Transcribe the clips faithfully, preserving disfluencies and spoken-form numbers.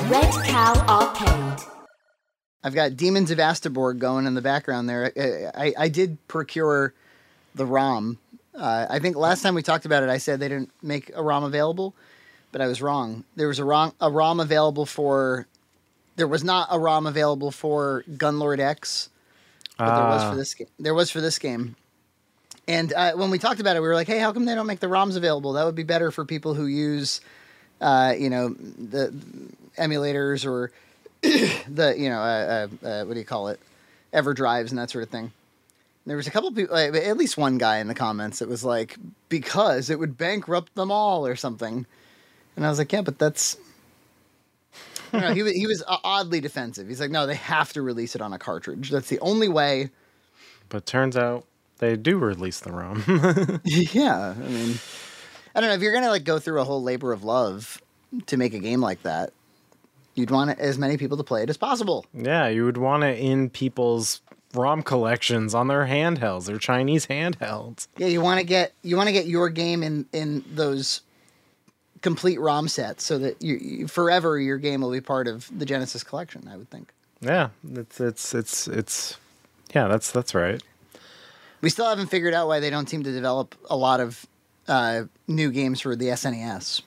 Red Cow Arcade. I've got Demons of Asterborg going in the background there. I, I, I did procure the ROM. Uh, I think last time we talked about it, I said they didn't make a ROM available, but I was wrong. There was a ROM, a ROM available for... There was not a ROM available for Gunlord X, but uh. there was for this game. There was for this game. And uh, when we talked about it, we were like, hey, how come they don't make the ROMs available? That would be better for people who use, uh, you know, the emulators or... the you know uh, uh, uh, what do you call it, EverDrives and that sort of thing. There was a couple of people, like, at least one guy in the comments that was like, because it would bankrupt them all or something. And I was like, yeah, but that's, you know, he was he was oddly defensive. He's like, no, they have to release it on a cartridge. That's the only way. But turns out they do release the ROM. Yeah, I mean, I don't know if you're gonna like go through a whole labor of love to make a game like that. You'd want as many people to play it as possible. Yeah, you would want it in people's ROM collections on their handhelds, their Chinese handhelds. Yeah, you want to get you want to get your game in, in those complete ROM sets, so that you, you forever your game will be part of the Genesis collection. I would think. Yeah, it's it's it's it's yeah, that's that's right. We still haven't figured out why they don't seem to develop a lot of uh, new games for the S N E S.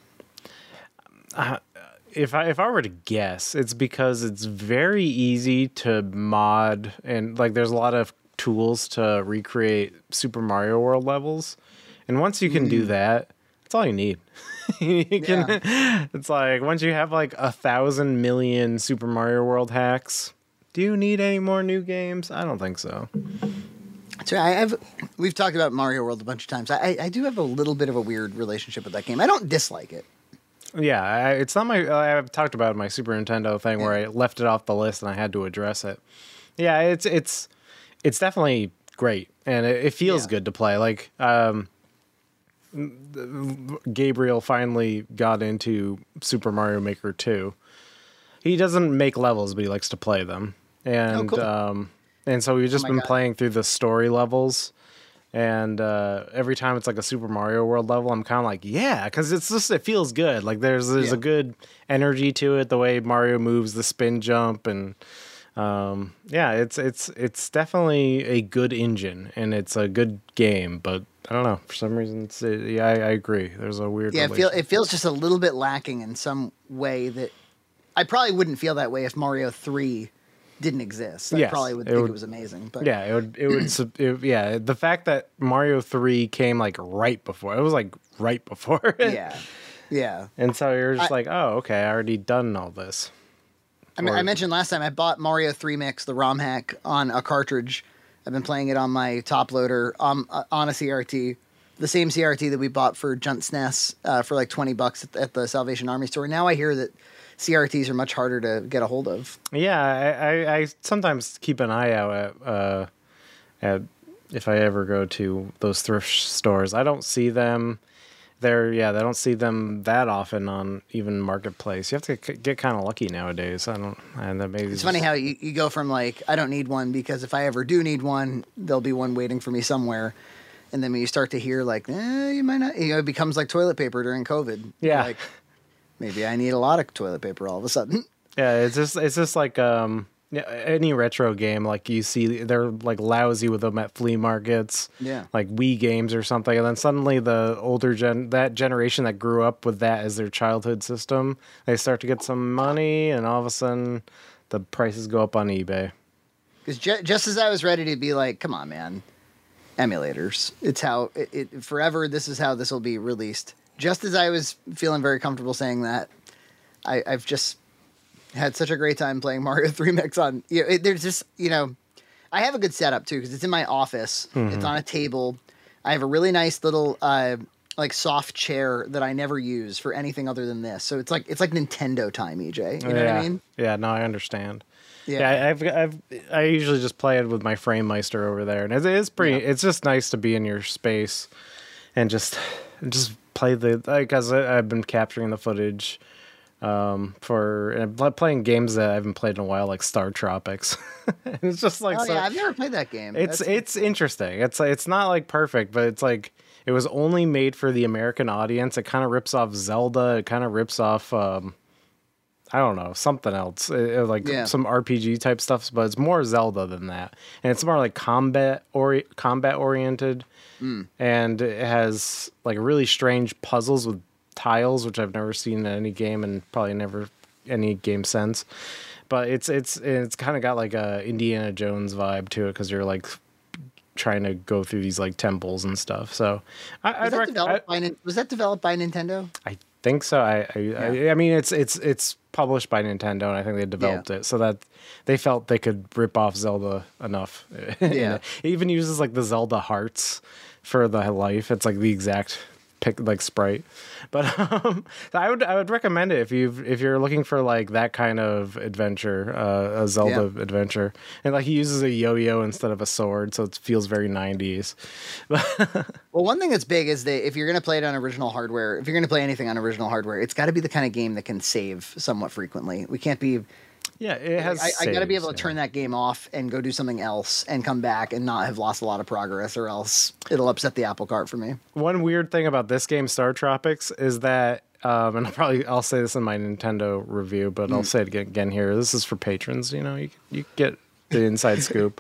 Uh, If I if I were to guess, it's because it's very easy to mod, and like there's a lot of tools to recreate Super Mario World levels, and once you can mm. do that, that's all you need. you can, yeah. It's like once you have like a thousand million Super Mario World hacks, do you need any more new games? I don't think so. So I have we've talked about Mario World a bunch of times. I I do have a little bit of a weird relationship with that game. I don't dislike it. Yeah, I, it's not my. I've talked about my Super Nintendo thing where I left it off the list and I had to address it. Yeah, it's it's it's definitely great and it, it feels yeah. good to play. Like um, Gabriel finally got into Super Mario Maker two. He doesn't make levels, but he likes to play them, and oh, cool. um, and so we've just oh been God. playing through the story levels. And uh, every time it's like a Super Mario World level, I'm kind of like, yeah, because it's just it feels good. Like there's there's yeah. a good energy to it, the way Mario moves, the spin jump, and um, yeah, it's it's it's definitely a good engine and it's a good game. But I don't know, for some reason, it's, it, yeah, I, I agree. There's a weird yeah, it, feel, it feels just a little bit lacking in some way that I probably wouldn't feel that way if Mario three didn't exist. I yes, probably would think it, would, it was amazing. But yeah, it would. It would. it, yeah, the fact that Mario three came like right before it was like right before. It. Yeah, yeah. And so you're just I, like, oh, okay, I already done all this. I mean, or, I mentioned last time I bought Mario three Mix, the ROM hack, on a cartridge. I've been playing it on my top loader um, on a C R T, the same C R T that we bought for Junt S N E S uh, for like twenty bucks at the, at the Salvation Army store. Now I hear that C R Ts are much harder to get a hold of. Yeah, I, I, I sometimes keep an eye out at, uh, at if I ever go to those thrift stores. I don't see them there. Yeah, I don't see them that often on even Marketplace. You have to get kind of lucky nowadays. I don't. And that maybe it's just funny how you, you go from like I don't need one because if I ever do need one, there'll be one waiting for me somewhere. And then when you start to hear like, eh, you might not. You know, it becomes like toilet paper during COVID. Yeah. Like, maybe I need a lot of toilet paper all of a sudden. Yeah, it's just it's just like um any retro game, like you see they're like lousy with them at flea markets. Yeah. Like Wii games or something, and then suddenly the older gen that generation that grew up with that as their childhood system, they start to get some money, and all of a sudden the prices go up on eBay. Because ju- just as I was ready to be like, come on, man, emulators. It's how it, it forever. This is how this will be released. Just as I was feeling very comfortable saying that, I, I've just had such a great time playing Mario three Mix on. You know, it, there's just, you know, I have a good setup too because it's in my office. Mm-hmm. It's on a table. I have a really nice little uh, like soft chair that I never use for anything other than this. So it's like it's like Nintendo time, E J. You know yeah. what I mean? Yeah. No, I understand. Yeah, yeah I've I've I usually just play it with my FrameMeister over there, and it is pretty. Yeah. It's just nice to be in your space and just just. play the because I've been capturing the footage um, for and playing games that I haven't played in a while, like Star Tropics. It's just like oh so, yeah, I've never played that game. It's That's... it's interesting. It's it's not like perfect, but it's like it was only made for the American audience. It kind of rips off Zelda. It kind of rips off um, I don't know, something else, uh, like Yeah. some R P G type stuff, but it's more Zelda than that, and it's more like combat or combat oriented, Mm. and it has like really strange puzzles with tiles, which I've never seen in any game, and probably never any game since. But it's it's it's kind of got like a Indiana Jones vibe to it because you're like trying to go through these like temples and stuff. So I, Was I'd that, rec- developed I, by, Nin- was that developed by Nintendo? I think so. I I, I I mean it's it's it's published by Nintendo, and I think they developed it so that they felt they could rip off Zelda enough. Yeah. It even uses like the Zelda hearts for the life. It's like the exact pick like sprite. But um, I would I would recommend it if you if you're looking for like that kind of adventure, uh, a Zelda Yeah. adventure, and like he uses a yo-yo instead of a sword, so it feels very nineties. Well, one thing that's big is that if you're going to play it on original hardware, if you're going to play anything on original hardware, it's got to be the kind of game that can save somewhat frequently. We can't be. Yeah, it has. I, I got to be able to saves, turn that game off and go do something else and come back and not have lost a lot of progress, or else it'll upset the apple cart for me. One weird thing about this game, Star Tropics, is that, um, and I'll probably I'll say this in my Nintendo review, but I'll say it again, again here. This is for patrons. You know, you you get the inside scoop.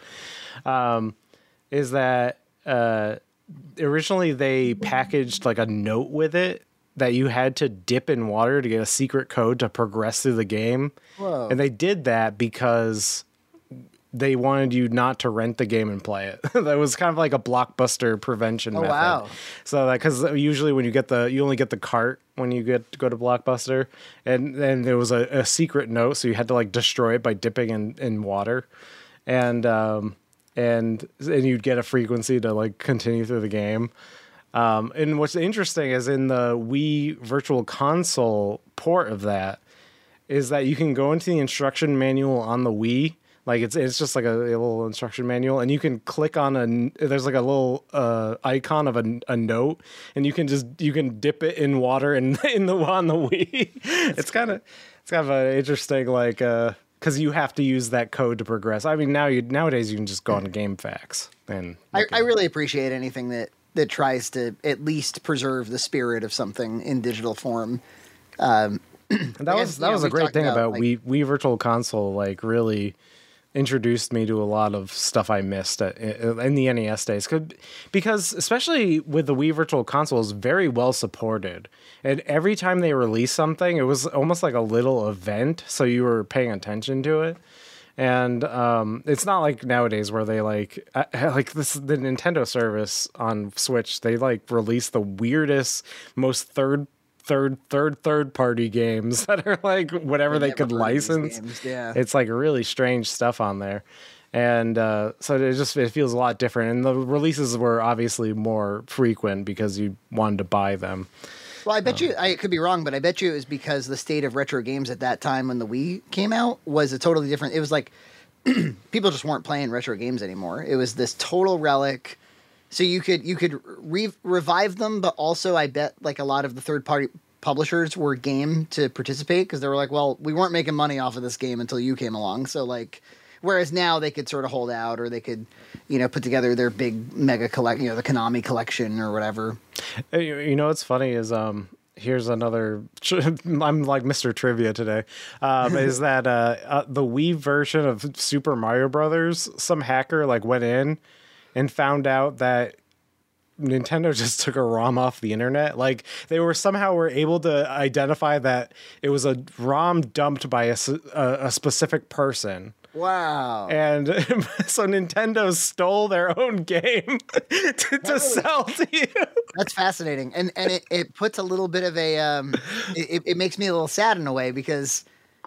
Um, is that uh, originally they packaged like a note with it that you had to dip in water to get a secret code to progress through the game. Whoa. And they did that because they wanted you not to rent the game and play it. That was kind of like a Blockbuster prevention Oh, method. wow. So that, because usually when you get the, you only get the cart when you get to go to Blockbuster, and then there was a, a secret note, so you had to like destroy it by dipping in, in water, and um and and you'd get a frequency to like continue through the game. Um, and what's interesting is in the Wii Virtual Console port of that is that you can go into the instruction manual on the Wii. Like it's it's just like a, a little instruction manual, and you can click on a there's like a little uh, icon of a, a note, and you can just you can dip it in water and in the on the Wii. It's kind of it's kind of an interesting like because uh, you have to use that code to progress. I mean now you nowadays you can just go on GameFAQs and I, I really appreciate anything that, that tries to at least preserve the spirit of something in digital form. Um, And that I was guess, that you was know, a we great talked thing about, about like- Wii Wii Virtual Console. Like really introduced me to a lot of stuff I missed at, in the N E S days. Could, because especially with the Wii Virtual Console, is very well supported, and every time they released something, it was almost like a little event, so you were paying attention to it. And um, it's not like nowadays where they like uh, like this the Nintendo service on Switch. They like release the weirdest, most third third third third party games that are like whatever they never could heard of these license. games, yeah. It's like really strange stuff on there. And uh, so it just it feels a lot different. And the releases were obviously more frequent because you wanted to buy them. Well, I bet you, I could be wrong, but I bet you it was because the state of retro games at that time when the Wii came out was a totally different, it was like people just weren't playing retro games anymore. It was this total relic. So you could, you could re- revive them, but also I bet like a lot of the third party publishers were game to participate because they were like, well, we weren't making money off of this game until you came along. So like, whereas now they could sort of hold out, or they could, you know, put together their big mega collect, you know, the Konami collection or whatever. Hey, You know what's funny is um here's another I'm like Mister Trivia today. Um is that uh, uh the Wii version of Super Mario Brothers, some hacker like went in and found out that Nintendo just took a ROM off the internet. Like they were somehow were able to identify that it was a ROM dumped by a, s- a, a specific person. Wow. And so Nintendo stole their own game to, to sell to you. That's fascinating, and and it, it puts a little bit of a um, it, it makes me a little sad in a way because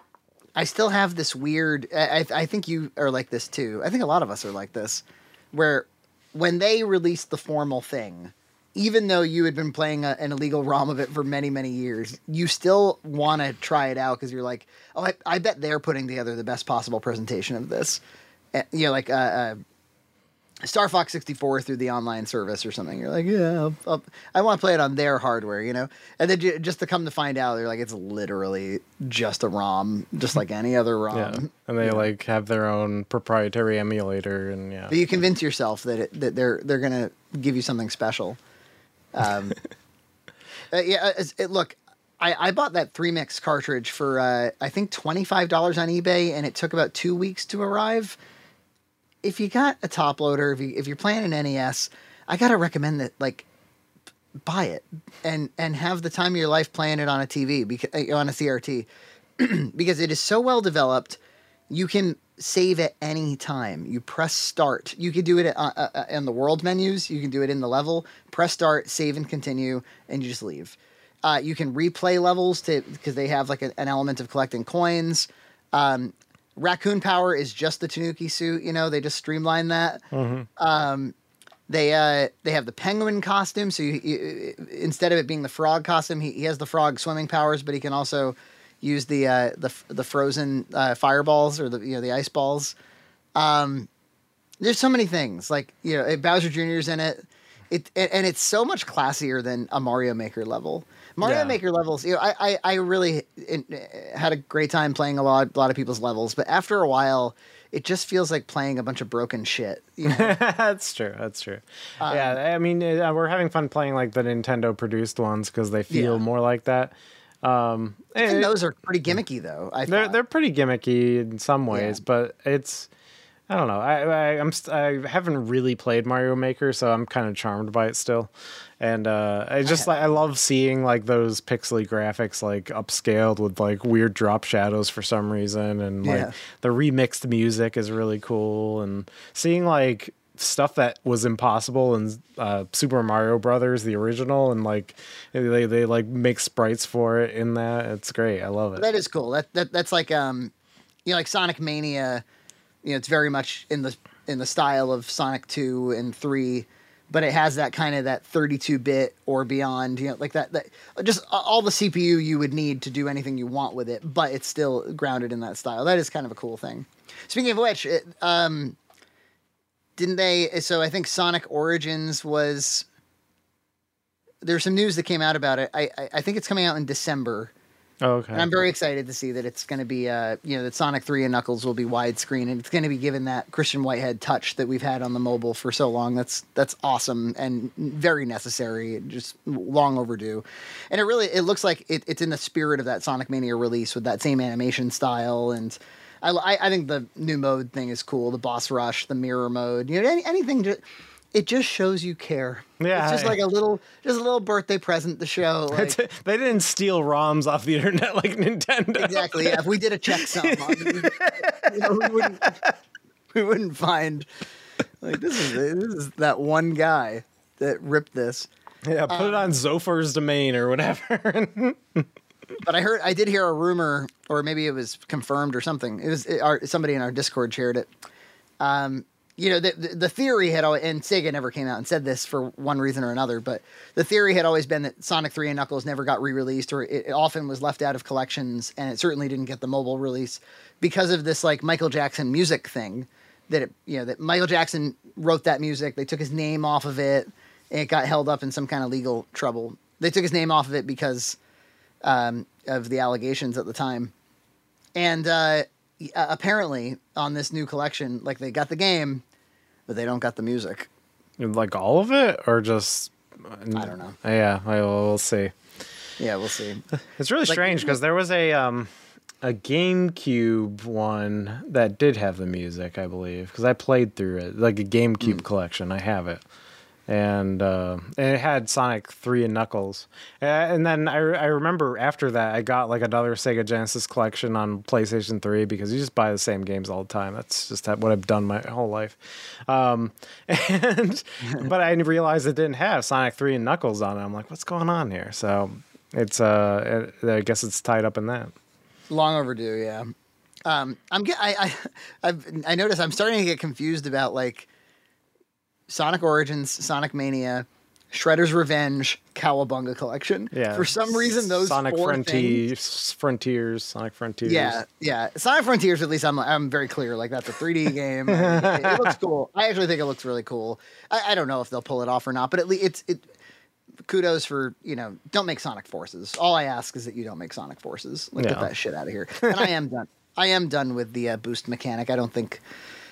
I still have this weird. I I think you are like this too. I think a lot of us are like this, where when they released the formal thing, even though you had been playing a, an illegal ROM of it for many many years, you still want to try it out because you're like, oh, I, I bet they're putting together the best possible presentation of this. Uh, you know, like uh, uh, Star Fox sixty-four through the online service or something. You're like, yeah, I'll, I'll, I want to play it on their hardware, you know? And then ju- just to come to find out, they're like, it's literally just a ROM, just like any other ROM. Yeah, and they like have their own proprietary emulator, and yeah. But you convince yourself that it, that they're they're gonna give you something special. Um, uh, yeah, it, it, look, I, I bought that three mix cartridge for uh, I think twenty-five dollars on eBay, and it took about two weeks to arrive. If you got a top loader, if you if you're playing an N E S, I gotta recommend that like buy it and and have the time of your life playing it on a T V because on a C R T because it is so well developed. You can save at any time. You press start. You can do it uh, uh, in the world menus. You can do it in the level. Press start, save and continue, and you just leave. Uh, you can replay levels to because they have like a, an element of collecting coins. Um, Raccoon Power is just the Tanuki suit. You know, they just streamlined that. Mm-hmm. Um, they uh, they have the penguin costume. So you, you, instead of it being the frog costume, he, he has the frog swimming powers, but he can also use the uh, the the frozen uh, fireballs or the you know the ice balls. Um, there's so many things like you know Bowser Junior's in it. It and it's so much classier than a Mario Maker level. Mario yeah. Maker levels, you know, I, I, I really in, had a great time playing a lot, a lot of people's levels, but after a while, it just feels like playing a bunch of broken shit. You know? That's true. That's true. Um, yeah, I mean, uh, we're having fun playing like the Nintendo produced ones because they feel yeah. more like that. Um, and it, those are pretty gimmicky, though. I they're thought. they're pretty gimmicky in some ways, yeah. but it's. I don't know. I, I I'm st- I haven't really played Mario Maker, so I'm kind of charmed by it still. And uh, I just like I love seeing like those pixely graphics like upscaled with like weird drop shadows for some reason, and like yeah. the remixed music is really cool. And seeing like stuff that was impossible in uh, Super Mario Brothers, the original, and like they they like make sprites for it in that. It's great. I love it. That is cool. That that that's like um, you know, like Sonic Mania. You know, it's very much in the in the style of Sonic two and three, but it has that kind of that thirty-two bit or beyond, you know, like that, that just all the C P U you would need to do anything you want with it, but it's still grounded in that style. That is kind of a cool thing. Speaking of which, it, um, didn't they, so I think Sonic Origins was, there's some news that came out about it. I, I, I think it's coming out in December. Oh, okay. And I'm very excited to see that it's going to be, uh, you know, that Sonic three and Knuckles will be widescreen, and it's going to be given that Christian Whitehead touch that we've had on the mobile for so long. That's that's awesome and very necessary, just long overdue. And it really, it looks like it, it's in the spirit of that Sonic Mania release with that same animation style. And I, I think the new mode thing is cool, the boss rush, the mirror mode, you know, any, anything to... It just shows you care. Yeah, it's just like a little, just a little birthday present to show. Like, they didn't steal ROMs off the internet like Nintendo. Exactly. Yeah, if we did a checksum, we, you know, we wouldn't, we wouldn't find like this is this is that one guy that ripped this. Yeah, put um, it on Zofar's domain or whatever. But I heard, I did hear a rumor, or maybe it was confirmed or something. It was it, our, somebody in our Discord shared it. Um. You know, the, the theory had always, and Sega never came out and said this for one reason or another, but the theory had always been that Sonic three and Knuckles never got re-released, or it, it often was left out of collections, and it certainly didn't get the mobile release because of this like Michael Jackson music thing. That it, you know, that Michael Jackson wrote that music. They took his name off of it, and it got held up in some kind of legal trouble. They took his name off of it because um, of the allegations at the time, and uh, apparently on this new collection, like they got the game, but they don't got the music. Like all of it, or just I don't know. Yeah, I will, we'll see. Yeah, we'll see. It's really like, strange because there was a um, a GameCube one that did have the music, I believe, because I played through it, like a GameCube mm. collection. I have it. And, uh, and it had Sonic three and Knuckles. And then I, I remember after that, I got like another Sega Genesis collection on PlayStation three because you just buy the same games all the time. That's just what I've done my whole life. Um, and but I realized it didn't have Sonic three and Knuckles on it. I'm like, what's going on here? So it's uh, it, I guess it's tied up in that. Long overdue, yeah. Um, I'm get, I I I've, I noticed I'm starting to get confused about like Sonic Origins, Sonic Mania, Shredder's Revenge, Cowabunga Collection. Yeah. For some reason, those Sonic four Frontiers, things, Frontiers, Sonic Frontiers. Yeah, yeah. Sonic Frontiers, at least I'm I'm very clear. Like that's a three D game. it, it looks cool. I actually think it looks really cool. I, I don't know if they'll pull it off or not, but at least it's it. Kudos for, you know, don't make Sonic Forces. All I ask is that you don't make Sonic Forces. Like, yeah. Get that shit out of here. And I am done. I am done with the uh, boost mechanic. I don't think.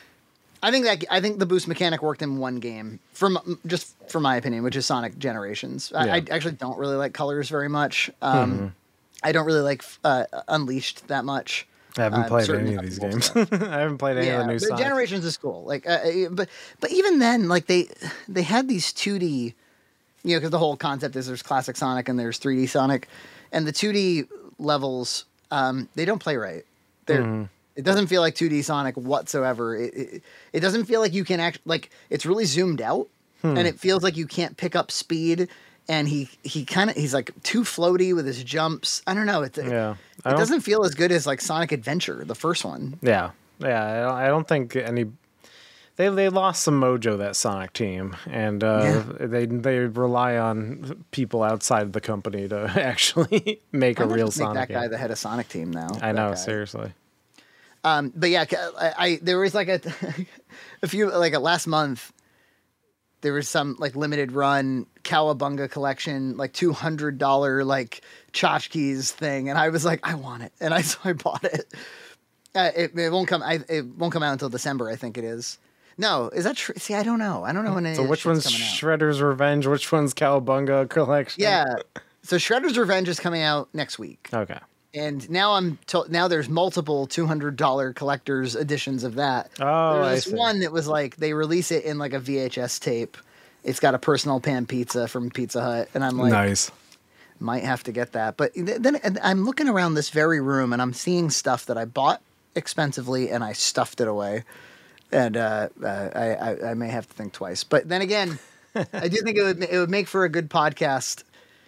I think that I think the boost mechanic worked in one game, from just from my opinion, which is Sonic Generations. I, yeah. I actually don't really like colors very much. Um, I don't really like uh, Unleashed that much. I haven't uh, played any of these games. I haven't played any yeah, of the new but Sonic. Generations is cool. Like, uh, but but even then, like they they had these two D, you know, because the whole concept is there's classic Sonic and there's three D Sonic, and the two D levels um, they don't play right. They're mm-hmm. It doesn't feel like two D Sonic whatsoever. It it, it doesn't feel like you can act like it's really zoomed out, hmm. and it feels like you can't pick up speed. And he, he kind of he's like too floaty with his jumps. I don't know. It, yeah, it doesn't feel as good as like Sonic Adventure, the first one. Yeah, yeah. I don't, I don't think any. They they lost some mojo, that Sonic team, and uh, yeah. they they rely on people outside the company to actually make I'd a real make Sonic. That game. guy the head of Sonic team now. I know, guy. seriously. Um, but yeah, I, I there was like a a few like a last month. There was some like limited run Cowabunga collection, like two hundred dollar like tchotchkes thing, and I was like, I want it, and I so I bought it. Uh, it, it won't come. I, it won't come out until December, I think it is. No, is that true? See, I don't know. I don't know when. So which one's Shredder's Revenge? Which one's Cowabunga collection? Yeah, so Shredder's Revenge is coming out next week. Okay. And now I'm to- now there's multiple two hundred dollar collector's editions of that. Oh, There's I see. one that was like they release it in like a V H S tape. It's got a personal pan pizza from Pizza Hut, and I'm like, nice. Might have to get that. But then I'm looking around this very room, and I'm seeing stuff that I bought expensively, and I stuffed it away. And uh, uh, I, I I may have to think twice. But then again, I do think it would it would make for a good podcast.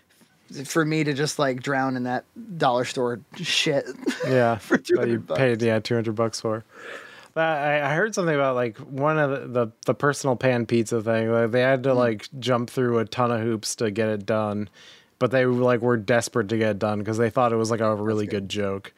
For me to just like drown in that dollar store shit. Yeah. for two hundred you bucks. paid, yeah, two hundred bucks for. But I, I heard something about like one of the, the, the personal pan pizza thing. Like, they had to mm. like jump through a ton of hoops to get it done. But they like were desperate to get it done because they thought it was like a really good. good joke.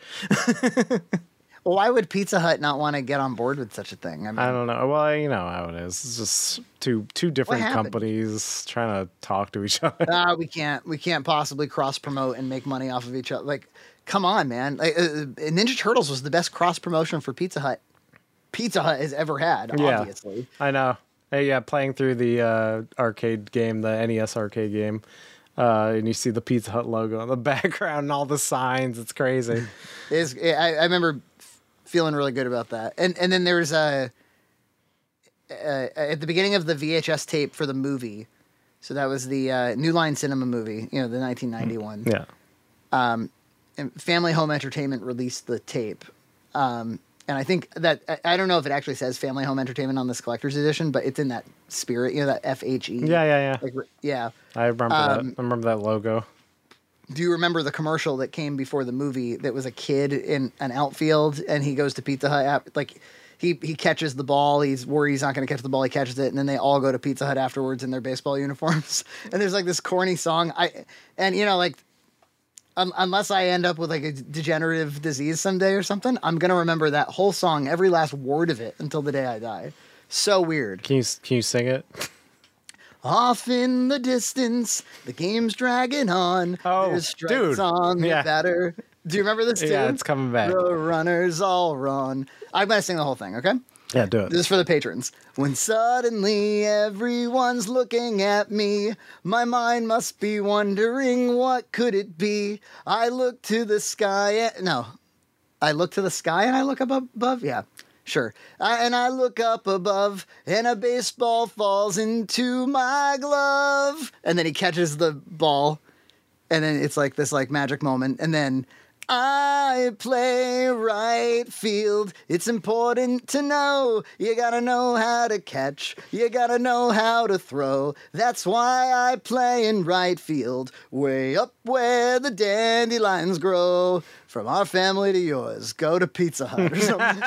Well, why would Pizza Hut not want to get on board with such a thing? I, mean, I don't know. Well, you know how it is. It's just two two different companies trying to talk to each other. Ah, uh, we can't we can't possibly cross promote and make money off of each other. Like, come on, man! Like, uh, Ninja Turtles was the best cross promotion for Pizza Hut. Pizza Hut has ever had. Yeah, obviously. I know. Hey, yeah, playing through the uh, arcade game, the N E S arcade game, uh, and you see the Pizza Hut logo in the background and all the signs. It's crazy. It is, I, I remember feeling really good about that. And and then there was a uh, at the beginning of the V H S tape for the movie. So that was the uh, New Line Cinema movie, you know, the nineteen ninety one. Yeah. Um, and Family Home Entertainment released the tape. Um, and I think that I, I don't know if it actually says Family Home Entertainment on this collector's edition, but it's in that spirit, you know, that F H E. Yeah, yeah, yeah. Like, yeah. I remember um, that. I remember that logo. Do you remember the commercial that came before the movie that was a kid in an outfield and he goes to Pizza Hut? Like he, he catches the ball. He's worried he's not going to catch the ball. He catches it. And then they all go to Pizza Hut afterwards in their baseball uniforms. And there's like this corny song. I, and you know, like um, unless I end up with like a degenerative disease someday or something, I'm going to remember that whole song, every last word of it until the day I die. So weird. Can you, can you sing it? Off in the distance, the game's dragging on. Oh, There's strikes dude. on the Yeah. batter. Do you remember this too? Yeah, it's coming back. The runners all run. I'm going to sing the whole thing, okay? Yeah, do it. This is for the patrons. When suddenly everyone's looking at me, my mind must be wondering what could it be. I look to the sky. And, no. I look to the sky and I look up above? Yeah. Sure. I, and I look up above, and a baseball falls into my glove. And then he catches the ball, and then it's like this like magic moment. And then I play right field. It's important to know. You gotta know how to catch. You gotta know how to throw. That's why I play in right field, way up where the dandelions grow. From our family to yours, go to Pizza Hut or something.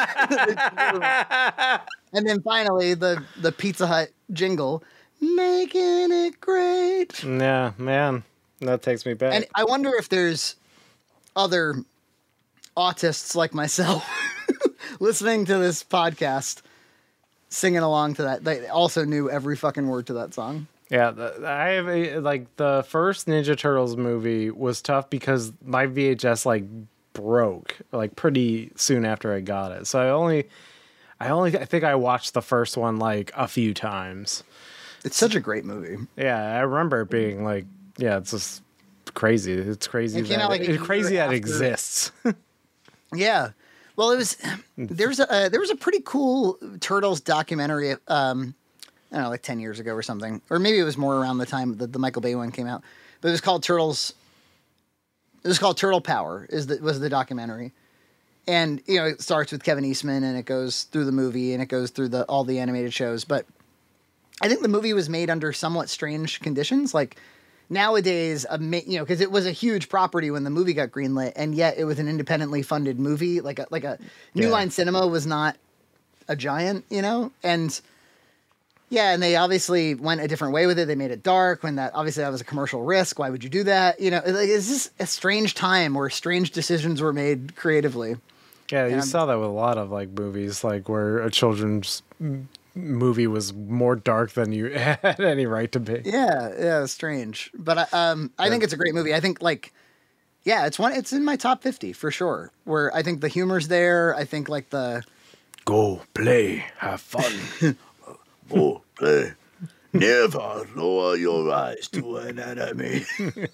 And then finally, the, the Pizza Hut jingle, making it great. Yeah, man, that takes me back. And I wonder if there's other autists like myself listening to this podcast, singing along to that. They also knew every fucking word to that song. Yeah, the, I have a, like the first Ninja Turtles movie was tough because my V H S like broke like pretty soon after I got it. So I only, I only I think I watched the first one like a few times. It's such a great movie. Yeah, I remember it being like, yeah, it's just crazy. It's crazy. It came that out like a it's crazy year that it after- exists. Yeah. Well, it was there's a uh, there was a pretty cool Turtles documentary. Um, I don't know, like ten years ago or something, or maybe it was more around the time that the Michael Bay one came out. But it was called Turtles. It was called Turtle Power. Is the was the documentary, and you know it starts with Kevin Eastman and it goes through the movie and it goes through the all the animated shows. But I think the movie was made under somewhat strange conditions, like. Nowadays, a you know, because it was a huge property when the movie got greenlit, and yet it was an independently funded movie. Like a like a New Yeah. Line Cinema was not a giant, you know, and yeah, and they obviously went a different way with it. They made it dark when that obviously that was a commercial risk. Why would you do that? You know, like, it's just a strange time where strange decisions were made creatively. Yeah, you And- saw that with a lot of like movies, like where a children's m- movie was more dark than you had any right to be. Yeah, yeah, it's strange, but I, um, I think it's a great movie. I think like, yeah, it's one. It's in my top fifty for sure. Where I think the humor's there. I think like the Go play, have fun. Oh, play. Never lower your eyes to an enemy.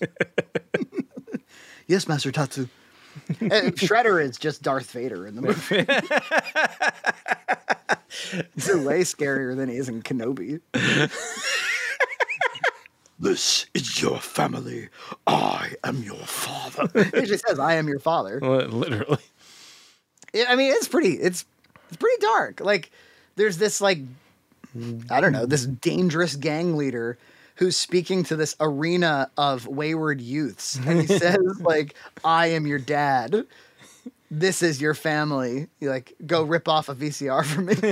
yes, Master Tatsu. Uh, Shredder is just Darth Vader in the movie. He's way scarier than he is in Kenobi. This is your family. I am your father. He just says, "I am your father." Literally. Yeah, I mean, it's pretty. It's it's pretty dark. Like, there's this like, I don't know, this dangerous gang leader who's speaking to this arena of wayward youths, and he says, like, "I am your dad. This is your family. You like go rip off a V C R for me."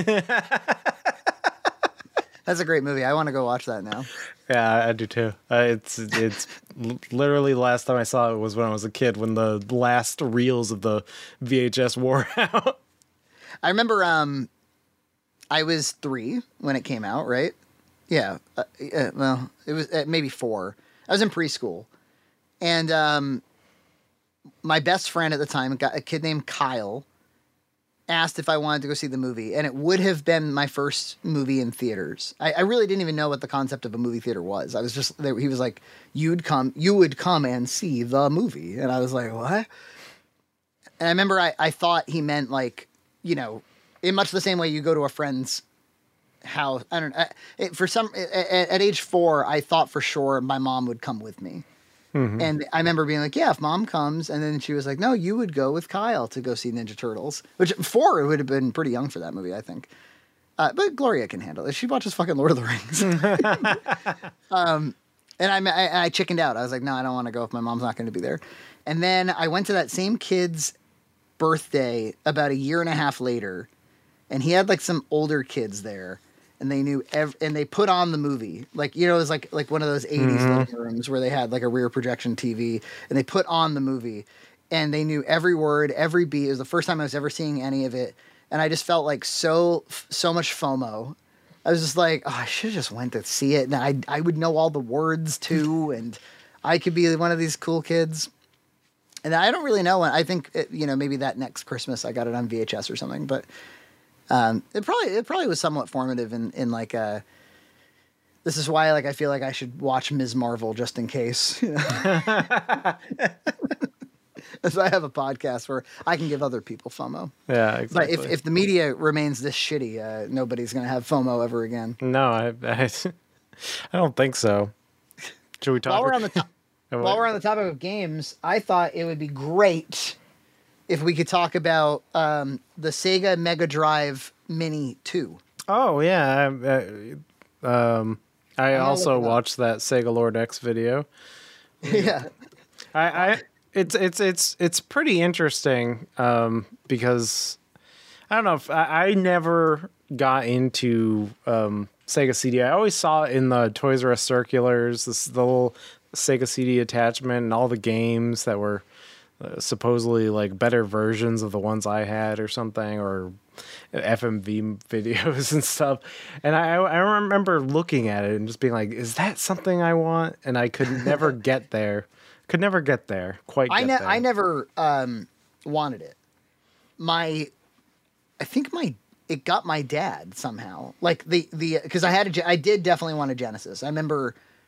That's a great movie. I want to go watch that now. Yeah, I do too. Uh, it's it's l- literally the last time I saw it was when I was a kid, when the last reels of the V H S wore out. I remember um, I was three when it came out, right? Yeah. Uh, uh, well, it was uh, maybe four. I was in preschool. And um, my best friend at the time, got a kid named Kyle, asked if I wanted to go see the movie. And it would have been my first movie in theaters. I, I really didn't even know what the concept of a movie theater was. I was just there. He was like, you'd come, you would come and see the movie. And I was like, what? And I remember I, I thought he meant like, you know, in much the same way you go to a friend's house. I don't know. It, for some, at, at age four, I thought for sure my mom would come with me. Mm-hmm. And I remember being like, yeah, if mom comes. And then she was like, no, you would go with Kyle to go see Ninja Turtles, which four would have been pretty young for that movie, I think. Uh, but Gloria can handle it. She watches fucking Lord of the Rings. um, and I, I, I chickened out. I was like, no, I don't want to go if my mom's not going to be there. And then I went to that same kid's birthday about a year and a half later, and he had like some older kids there, and they knew ev- and they put on the movie, like, you know, it was like like one of those eighties mm-hmm. living rooms where they had like a rear projection T V, and they put on the movie, and they knew every word, every beat. It was the first time I was ever seeing any of it, and I just felt like so so much FOMO. I was just like, oh, I should have just went to see it, and I I would know all the words too, and I could be one of these cool kids. And I don't really know. I think it, you know, maybe that next Christmas I got it on V H S or something. But um, it probably it probably was somewhat formative in in like a. This is why like I feel like I should watch Miz Marvel just in case. You know? So I have a podcast where I can give other people FOMO. Yeah, exactly. But if if the media remains this shitty, uh, nobody's gonna have FOMO ever again. No, I I, I don't think so. Should we talk? While we're on the top. Oh, While we're on the topic of games, I thought it would be great if we could talk about um, the Sega Mega Drive Mini two. Oh yeah, I, uh, um, I also look it up. watched that Sega Lord X video. Yeah, I, I it's it's it's it's pretty interesting um, because I don't know if I, I never got into um, Sega C D. I always saw it in the Toys R Us circulars, this the little Sega C D attachment and all the games that were uh, supposedly like better versions of the ones I had or something, or F M V videos and stuff. And I I remember looking at it and just being like, is that something I want? And I could never get there. Could never get there. Quite. Get I ne- there. I never um, wanted it. My, I think my it got my dad somehow. Like the the because I had a Ge- I did definitely want a Genesis. I remember.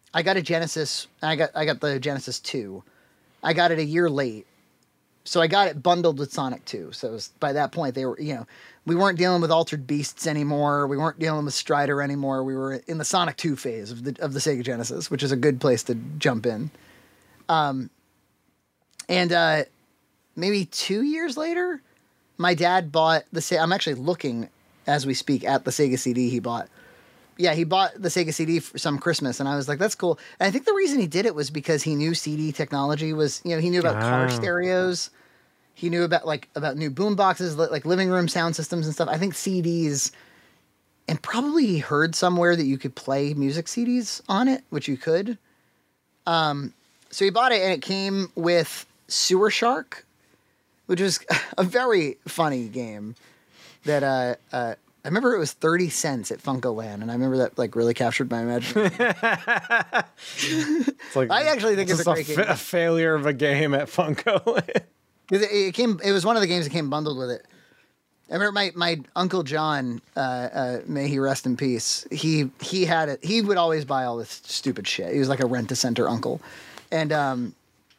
I got a Genesis. I got I got the Genesis two. I got it a year late, so I got it bundled with Sonic two. So it was, by that point, they were you know we weren't dealing with Altered Beasts anymore. We weren't dealing with Strider anymore. We were in the Sonic two phase of the of the Sega Genesis, which is a good place to jump in. Um, and uh, maybe two years later, my dad bought the. Se- I'm actually looking as we speak at the Sega C D he bought. Yeah, he bought the Sega C D for some Christmas, and I was like, that's cool. And I think the reason he did it was because he knew C D technology was, you know, he knew about car Oh. stereos. He knew about, like, about new boom boxes, li- like living room sound systems and stuff. I think C Ds, and probably he heard somewhere that you could play music C Ds on it, which you could. Um, so he bought it, and it came with Sewer Shark, which was a very funny game that, uh, uh, I remember it was thirty cents at Funko-Land, and I remember that like really captured my imagination. It's like I actually think it's just a great fa- game. a failure of a game at Funko. It, it came. It was one of the games that came bundled with it. I remember my, my Uncle John, uh, uh, may he rest in peace. He he had it. He would always buy all this stupid shit. He was like a rent-a-center uncle, and um,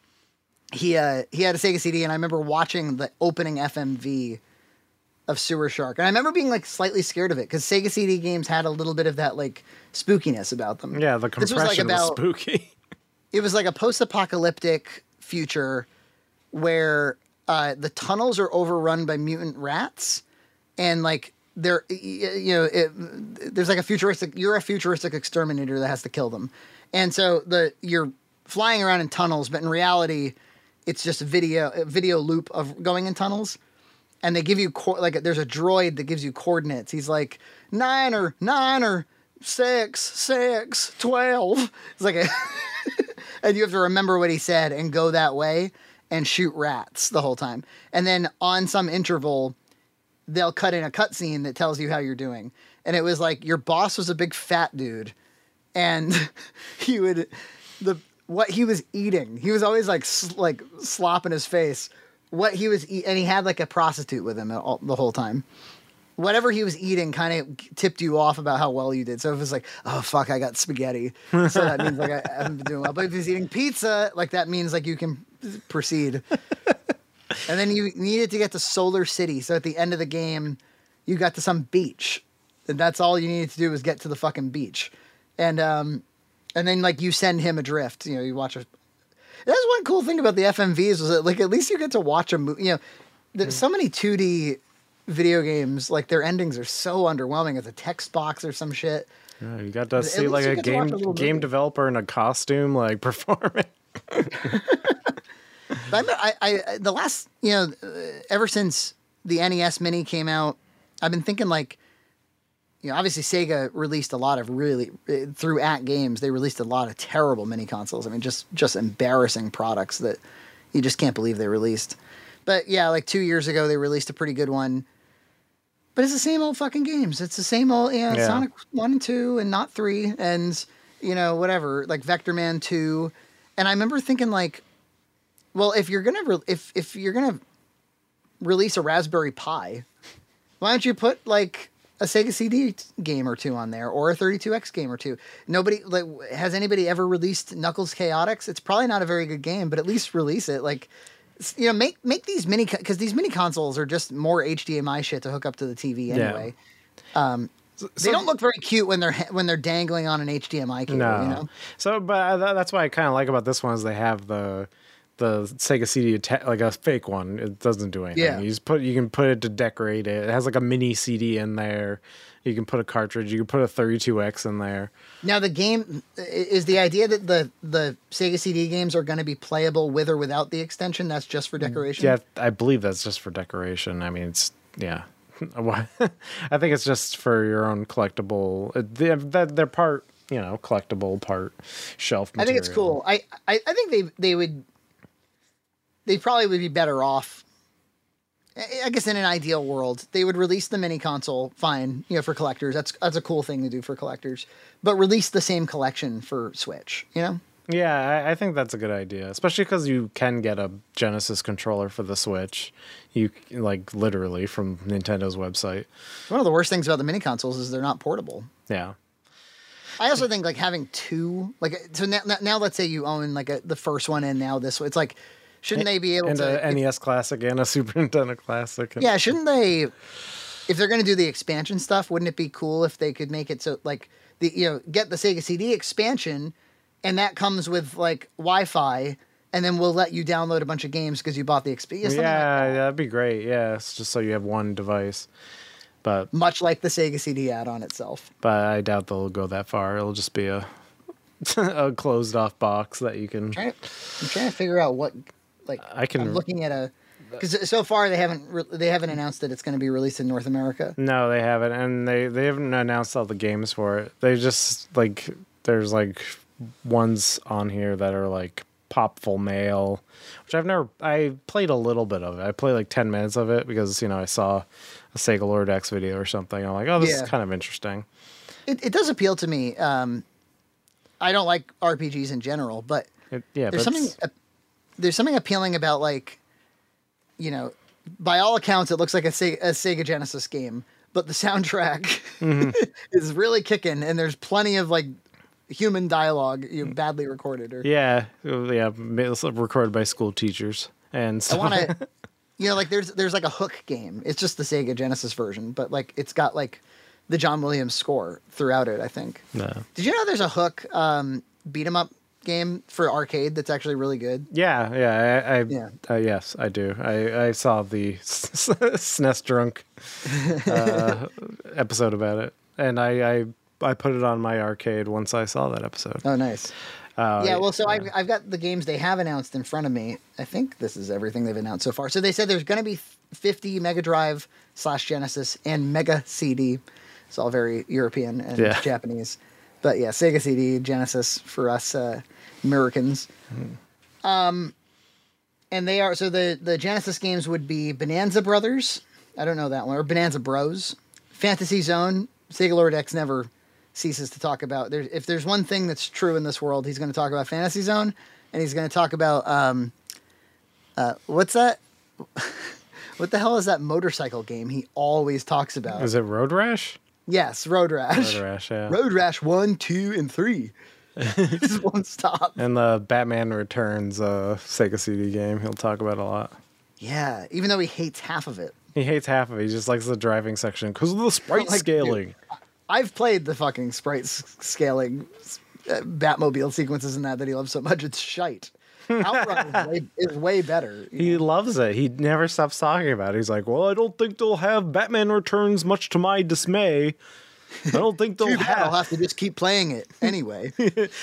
he uh, he had a Sega C D, and I remember watching the opening F M V of Sewer Shark, and I remember being like slightly scared of it because Sega C D games had a little bit of that like spookiness about them. Yeah, the This compression was, like, was about- spooky. It was like a post-apocalyptic future where uh, the tunnels are overrun by mutant rats, and like they're you know it, there's like a futuristic you're a futuristic exterminator that has to kill them, and so the you're flying around in tunnels, but in reality, it's just a video a video loop of going in tunnels, and they give you co- like there's a droid that gives you coordinates. He's like nine or nine or six six twelve. It's like a and you have to remember what he said and go that way and shoot rats the whole time. And then on some interval, they'll cut in a cutscene that tells you how you're doing. And it was like your boss was a big fat dude, and he would the what he was eating. He was always like sl- like slopping his face. What he was eat, and he had like a prostitute with him all, the whole time. Whatever he was eating kind of tipped you off about how well you did. So if it's like, oh, fuck, I got spaghetti. So that means like I haven't been doing well. But if he's eating pizza, like that means like you can proceed. And then you needed to get to Solar City. So at the end of the game, you got to some beach. And that's all you needed to do was get to the fucking beach. And um, and then like you send him adrift. You know, you watch a... That's one cool thing about the F M Vs was that like at least you get to watch a movie. You know, there's so many two D video games, like their endings are so underwhelming. It's a text box or some shit. Yeah, you got to At see least like you a get to watch game a little game movie. developer in a costume like performing. But I, I, I, the last, you know, uh, ever since the N E S Mini came out, I've been thinking like, you know, obviously Sega released a lot of really uh, through At Games, they released a lot of terrible mini consoles. I mean, just just embarrassing products that you just can't believe they released. But yeah, like two years ago, they released a pretty good one. But it's the same old fucking games. It's the same old, you know, Yeah. Sonic one and two and not three and, you know, whatever, like Vector Man two. And I remember thinking like, well, if you're going to, re- if, if you're going to release a Raspberry Pi, why don't you put like a Sega C D game or two on there or a thirty-two X game or two? Nobody, like, has anybody ever released Knuckles Chaotix? It's probably not a very good game, but at least release it. Like, you know, make make these mini because these mini consoles are just more H D M I shit to hook up to the T V anyway. Um, they don't look very cute when they're when they're dangling on an H D M I cable. No. You know, So, but tha- that's what I kind of like about this one is they have the the Sega C D atta- like a fake one. It doesn't do anything. Yeah. You just put you can put it to decorate it. It has like a mini C D in there. You can put a cartridge. You can put a thirty-two X in there. now the game i- is the idea that the the Sega C D games are going to be playable with or without the extension. That's just for decoration. Yeah, I believe that's just for decoration. I mean, it's yeah. Why- I think it's just for your own collectible. uh, They're, they're part, you know, collectible, part shelf I material. think it's cool. I, I, I think they they would they probably would be better off. I I guess in an ideal world, they would release the mini console, fine, you know, for collectors. That's that's a cool thing to do for collectors. But release the same collection for Switch, you know? Yeah, I, I think that's a good idea, especially because you can get a Genesis controller for the Switch. You like literally from Nintendo's website. One of the worst things about the mini consoles is they're not portable. Yeah. I also think like having two, like so now, now let's say you own like a, the first one and now this one. It's like, shouldn't they be able and to? a N E S Classic and a Super Nintendo Classic. Yeah, shouldn't they? If they're going to do the expansion stuff, wouldn't it be cool if they could make it so like the you know get the Sega C D expansion, and that comes with like Wi-Fi, and then we'll let you download a bunch of games because you bought the experience. Yeah, like that. yeah, that'd be great. Yeah, it's just so you have one device. But much like the Sega C D add-on itself. But I doubt they'll go that far. It'll just be a a closed off box that you can. I'm trying, I'm trying to figure out what like I can. I'm looking at a because so far they haven't re- they haven't announced that it's going to be released in North America. No, they haven't, and they they haven't announced all the games for it. They just like there's like ones on here that are like Popful Mail, which I've never. I played a little bit of it. I played like ten minutes of it because you know I saw a Sega Lord X video or something. I'm like, oh, this Yeah. is kind of interesting. It it does appeal to me. Um, I don't like R P Gs in general, but It, yeah, there's but something uh, there's something appealing about like, you know, by all accounts it looks like a Sega, a Sega Genesis game, but the soundtrack Mm-hmm. is really kicking, and there's plenty of like human dialogue you know, badly recorded. Or yeah, yeah, it's recorded by school teachers and I stuff. want to, you know, like there's there's like a Hook game. It's just the Sega Genesis version, but like it's got like the John Williams score throughout it. I think. No. Did you know there's a Hook um, beat 'em up game for arcade that's actually really good? Yeah, yeah, I, I Yeah. Uh, yes, I do. I, I saw the S N E S Drunk uh, episode about it, and I, I I put it on my arcade once I saw that episode. Oh, nice. Uh, Yeah, well, so I've, I've got the games they have announced in front of me. I think this is everything they've announced so far. So they said there's going to be fifty Mega Drive slash Genesis and Mega C D. It's all very European and Yeah. Japanese. But yeah, Sega C D, Genesis for us uh, Americans. Hmm. Um, and they are, so the, the Genesis games would be Bonanza Brothers. I don't know that one. Or Bonanza Bros. Fantasy Zone. Sega Lord X never ceases to talk about. There, if there's one thing that's true in this world, he's going to talk about Fantasy Zone, and he's going to talk about um, uh, what's that? What the hell is that motorcycle game he always talks about? Is it Road Rash? Yes, Road Rash. Road Rash, yeah. Road Rash one, two, and three. Just won't stop. And the Batman Returns uh, Sega C D game, he'll talk about a lot. Yeah, even though he hates half of it. He hates half of it. He just likes the driving section because of the sprite Like, scaling. dude, I've played the fucking sprite s- scaling uh, Batmobile sequences in that that he loves so much. It's shite. Outrun is, way, is way better. you He know? loves it. He never stops talking about it. He's like, well, I don't think they'll have Batman Returns, much to my dismay. I don't think they'll Too bad, I'll have, have to just keep playing it anyway.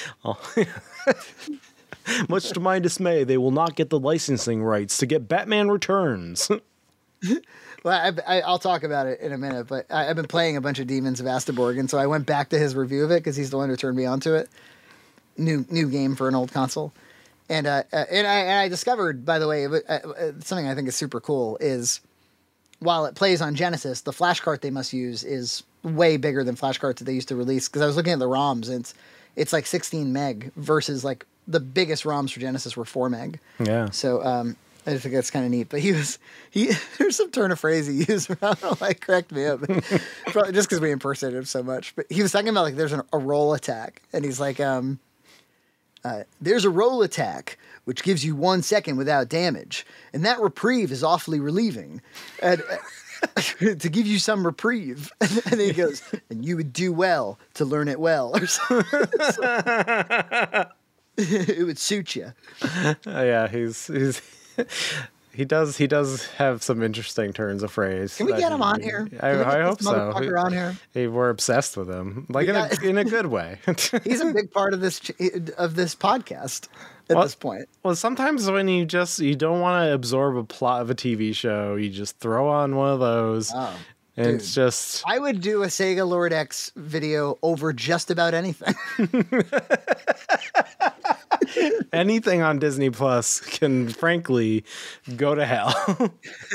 much to my dismay, they will not get the licensing rights to get Batman Returns. Well, I, I, I'll talk about it in a minute, but I, I've been playing a bunch of Demons of Astaborg, and so I went back to his review of it because he's the one who turned me onto it. New new game for an old console, and uh, uh, and I and I discovered, by the way, uh, uh, something I think is super cool is while it plays on Genesis, the flash cart they must use is way bigger than flash carts that they used to release. Because I was looking at the ROMs, and it's it's like sixteen meg versus like the biggest ROMs for Genesis were four meg. Yeah. So um, I just think that's kind of neat. But he was he there's some turn of phrase he used. I don't know why it cracked me up. Probably just because we impersonated him so much. But he was talking about like there's an, a roll attack, and he's like, um, uh, there's a roll attack which gives you one second without damage, and that reprieve is awfully relieving, and. Uh, to give you some reprieve, and then he goes, and you would do well to learn it well, or something. It would suit you. Uh, yeah, he's he's he does he does have some interesting turns of phrase. Can we that get him he- on here? I, Can we get I this hope so. motherfucker on here? Hey, we're obsessed with him, like We in a, got- in a good way. He's a big part of this ch- of this podcast at Well- this point. Well, sometimes when you just you don't want to absorb a plot of a T V show, you just throw on one of those, Oh, and dude. it's just I would do a Sega Lord X video over just about anything. anything on Disney Plus can frankly go to hell.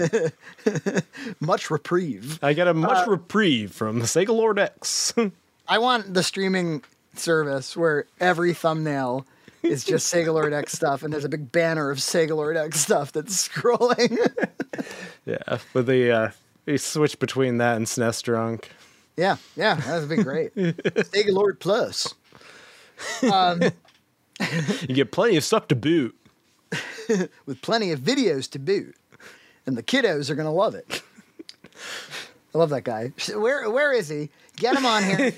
Much reprieve. I get a much Uh, reprieve from the Sega Lord X. I want the streaming service where every thumbnail is just Sega Lord X stuff, and there's a big banner of Sega Lord X stuff that's scrolling. Yeah, with the uh, you switch between that and S N E S Drunk. Yeah, yeah, that would be great. Sega Lord Plus. Um, you get plenty of stuff to boot. with plenty of videos to boot. And the kiddos are going to love it. I love that guy. Where Where is he? Get him on here.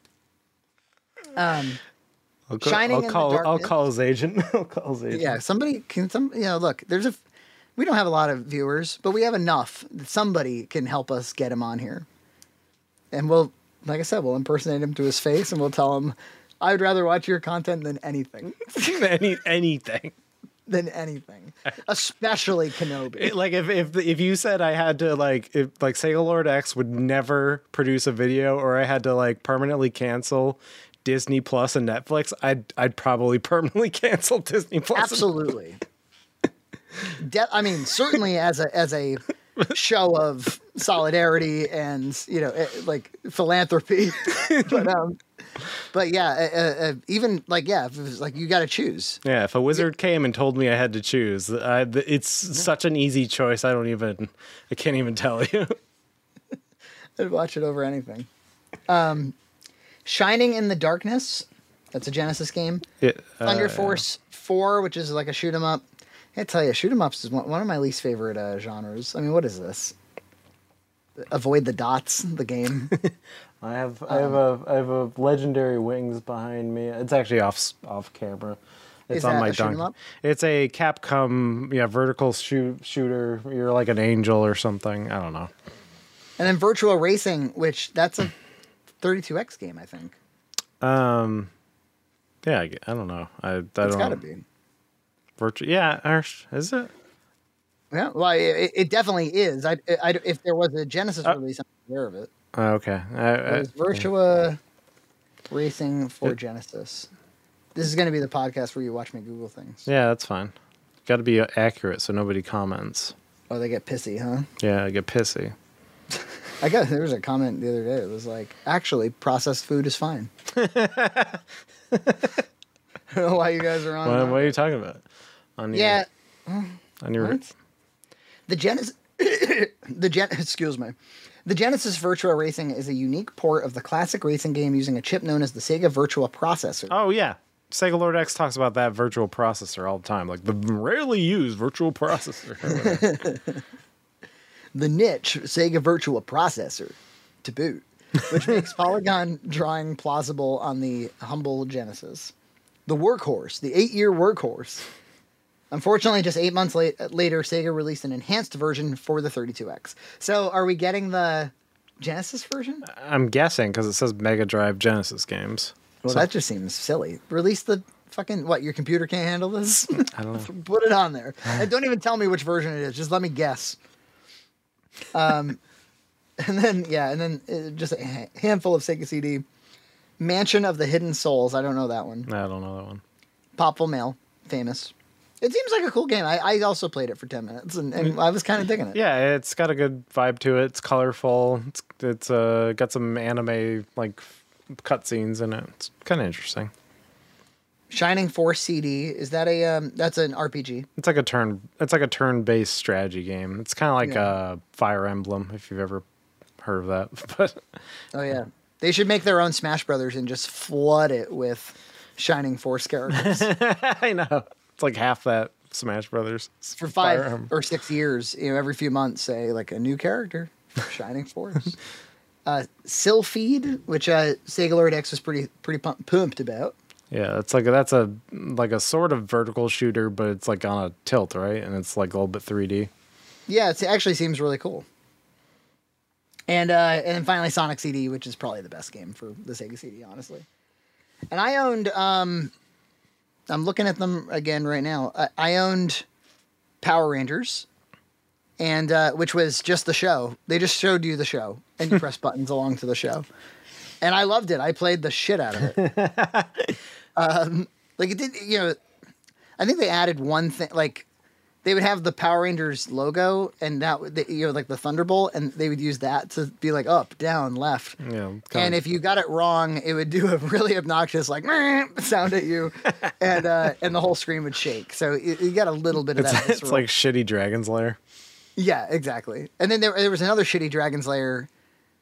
Um, I'll call, Shining I'll in call, the I'll darkness. call his agent. I'll call his agent. Yeah, somebody can, some, you know, look, there's a, we don't have a lot of viewers, but we have enough that somebody can help us get him on here. And we'll, like I said, we'll impersonate him to his face and we'll tell him, I would rather watch your content than anything. Any, anything. Than anything. Especially Kenobi. It, like if, if if you said I had to like if like Sega Lord X would never produce a video, or I had to like permanently cancel Disney Plus and Netflix, I'd I'd probably permanently cancel Disney Plus. Absolutely. De- I mean, certainly as a as a show of solidarity and, you know, eh, like philanthropy, but um, but yeah, uh, uh, even like yeah, if it was like you got to choose. Yeah, if a wizard came and told me I had to choose, I, it's such an easy choice. I don't even, I can't even tell you. I'd watch it over anything. Um, Shining in the Darkness. That's a Genesis game. It, uh, Thunder Force four, which is like a shoot 'em up. I tell you, shoot 'em ups is one, one of my least favorite uh, genres. I mean, what is this? Avoid the Dots, the game. I have I have a I have a legendary wings behind me. It's actually off off camera. It's Is on that my a shoot 'em dunk. up? It's a Capcom yeah vertical shoot shooter. You're like an angel or something. I don't know. And then Virtual Racing, which that's a thirty-two X game, I think. Um, yeah, I, I don't know. I, I It's don't. got to be. Virtual. Yeah, or is it? Yeah, well, it, it definitely is. I, I, if there was a Genesis Uh, release, I'm aware of it. Oh, okay. I, It I, was Virtua Racing for It- Genesis. This is going to be the podcast where you watch me Google things. yeah, that's fine. Got to be accurate so nobody comments. Oh, they get pissy, huh? Yeah, I get pissy. I got there was a comment the other day. It was like, actually, processed food is fine. I don't know why you guys are on. What, that. what are you talking about? On your, Yeah, on your, what? the Genesis, the Gen, excuse me, the Genesis Virtua Racing is a unique port of the classic racing game using a chip known as the Sega Virtua Processor. Oh yeah, Sega Lord X talks about that virtual processor all the time, like the rarely used virtual processor. or whatever. The niche Sega Virtua Processor, to boot, which makes polygon drawing plausible on the humble Genesis. The workhorse, the eight-year workhorse. Unfortunately, just eight months late, later, Sega released an enhanced version for the thirty-two X. So, are we getting the Genesis version? I'm guessing because it says Mega Drive Genesis games. Well, So- that just seems silly. Release the fucking what? Your computer can't handle this? I don't know. Put it on there. And don't even tell me which version it is. Just let me guess. Um, and then yeah, and then uh, just a ha- handful of Sega C D. Mansion of the Hidden Souls. I don't know that one. I don't know that one. Popful Mail, famous. It seems like a cool game. I, I also played it for ten minutes, and, and I was kind of digging it. Yeah, it's got a good vibe to it. It's colorful. It's it's uh got some anime like cutscenes in it. It's kind of interesting. Shining Force C D. Is that a um? That's an R P G. It's like a turn. It's like a turn-based strategy game. It's kind of like Yeah. a Fire Emblem, if you've ever heard of that. But Oh yeah, they should make their own Smash Brothers and just flood it with Shining Force characters. I know it's like half that Smash Brothers For Fire five Emblem. or six years, you know, every few months, say like a new character, Shining Force. uh, Sylphied, which uh, Sega Lord X was pretty pretty pump- pumped about. Yeah, it's like a, that's a like a sort of vertical shooter, but it's like on a tilt, right? And it's like a little bit three D. Yeah, it's, it actually seems really cool. And uh, and then finally Sonic C D, which is probably the best game for the Sega C D, honestly. And I owned, um, I'm looking at them again right now. I, I owned Power Rangers, and uh, which was just the show. They just showed you the show, and you press buttons along to the show. And I loved it. I played the shit out of it. um, like it did, you know. I think they added one thing, like they would have the Power Rangers logo, and that would, you know, like the Thunderbolt, and they would use that to be like up, down, left. Yeah, And if you got it wrong, it would do a really obnoxious like sound at you, and uh, and the whole screen would shake. So you, you got a little bit of it's, that. it's visceral- like shitty Dragon's Lair. yeah, exactly. And then there there was another shitty Dragon's Lair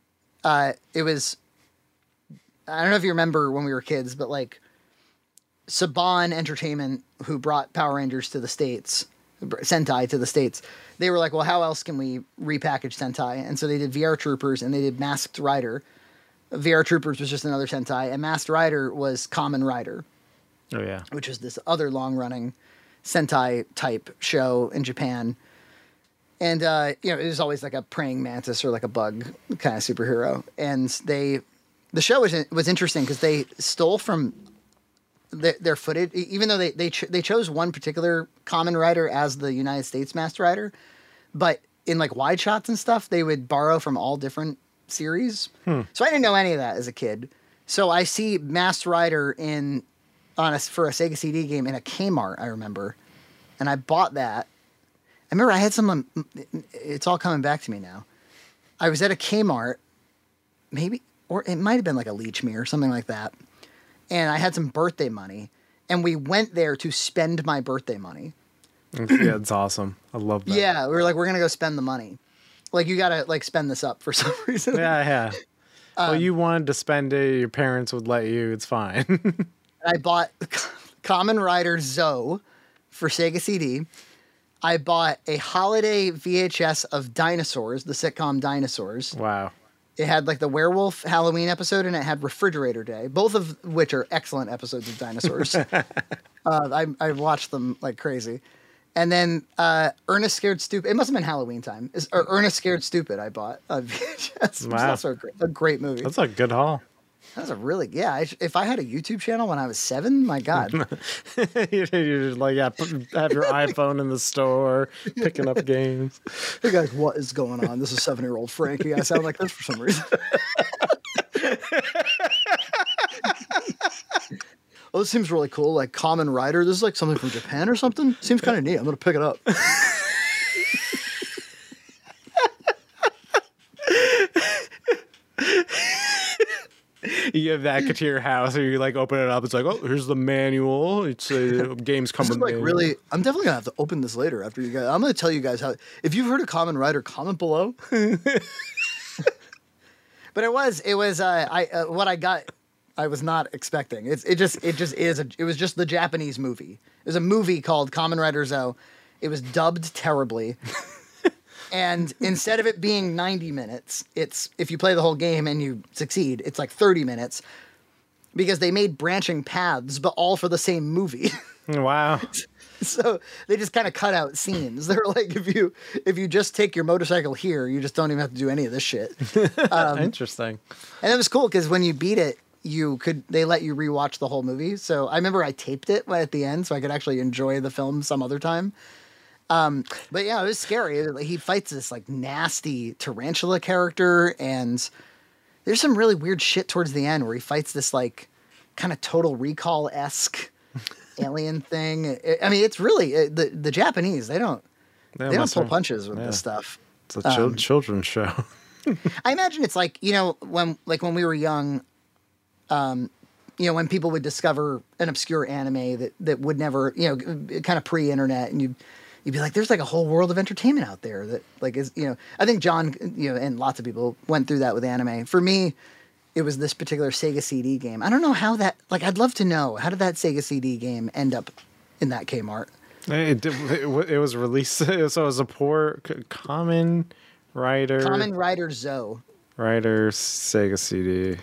uh, it was. I don't know if you remember when we were kids, but like Saban Entertainment, who brought Power Rangers to the States, Sentai to the States, they were like, well, how else can we repackage Sentai? And so they did V R Troopers and they did Masked Rider. V R Troopers was just another Sentai, and Masked Rider was Kamen Rider. Oh, yeah. Which is this other long-running Sentai type show in Japan. And, uh, you know, it was always like a praying mantis or like a bug kind of superhero. And they, the show was, was interesting because they stole from their, their footage, even though they, they, ch- they chose one particular Kamen Rider as the United States Masked Rider, but in like wide shots and stuff, they would borrow from all different series. Hmm. So I didn't know any of that as a kid. So I see Masked Rider in, on a, for a Sega C D game in a Kmart, I remember. And I bought that. I remember I had some, it's all coming back to me now. I was at a Kmart, maybe, or it might have been like a Leech Me or something like that. And I had some birthday money, and we went there to spend my birthday money. Yeah, it's awesome. I love that. Yeah, we were like, we're going to go spend the money. Like, you got to like spend this up for some reason. Yeah, yeah. Um, well, you wanted to spend it, your parents would let you, it's fine. I bought Kamen Rider Zoe for Sega C D. I bought a holiday V H S of Dinosaurs, the sitcom Dinosaurs. Wow. It had like the werewolf Halloween episode, and it had Refrigerator Day, both of which are excellent episodes of Dinosaurs. uh, I, I watched them like crazy. And then uh, Ernest Scared Stupid. It must have been Halloween time. It's, or Ernest Scared Stupid, I bought on V H S. Wow. Which is also a great, a great movie. That's a good haul. That's a really, yeah. I, if I had a YouTube channel when I was seven, my God. You're just like, yeah, put, have your iPhone in the store, picking up games. Hey guys, what is going on? This is seven-year-old Frankie. I sound like this for some reason. Oh, this seems really cool. Like Kamen Rider. This is like something from Japan or something. Seems kind of neat. I'm going to pick it up. You have that to your house, or you like open it up. It's like, oh, here's the manual. It's uh, games coming. This is like really, I'm definitely gonna have to open this later after you guys. I'm gonna tell you guys how. If you've heard of Kamen Rider, comment below. But it was, it was. Uh, I uh, what I got, I was not expecting. It's it just it just is. A, it was just the Japanese movie. It was a movie called Kamen Rider Zoe. It was dubbed terribly. And instead of it being ninety minutes, it's, if you play the whole game and you succeed, it's like thirty minutes because they made branching paths, but all for the same movie. Wow. So they just kind of cut out scenes. They're like, if you, if you just take your motorcycle here, you just don't even have to do any of this shit. Um, Interesting. And it was cool because when you beat it, you could, they let you rewatch the whole movie. So I remember I taped it at the end so I could actually enjoy the film some other time. Um, but yeah, it was scary. He fights this like nasty tarantula character, and there's some really weird shit towards the end where he fights this like kind of Total Recall-esque alien thing. I mean, it's really the the Japanese. They don't they, they don't pull punches with yeah. this stuff. It's a ch- um, children's show. I imagine it's like, you know, when like when we were young, um, you know, when people would discover an obscure anime that that would never, you know, kind of pre-internet, and you. You'd be like, there's like a whole world of entertainment out there that like is, you know, I think John, you know, and lots of people went through that with anime. For me, it was this particular Sega C D game. I don't know how that, like, I'd love to know, how did that Sega C D game end up in that Kmart? It, it, it was released, so it was a poor Kamen Rider. Kamen Rider Zoe. Rider Sega C D.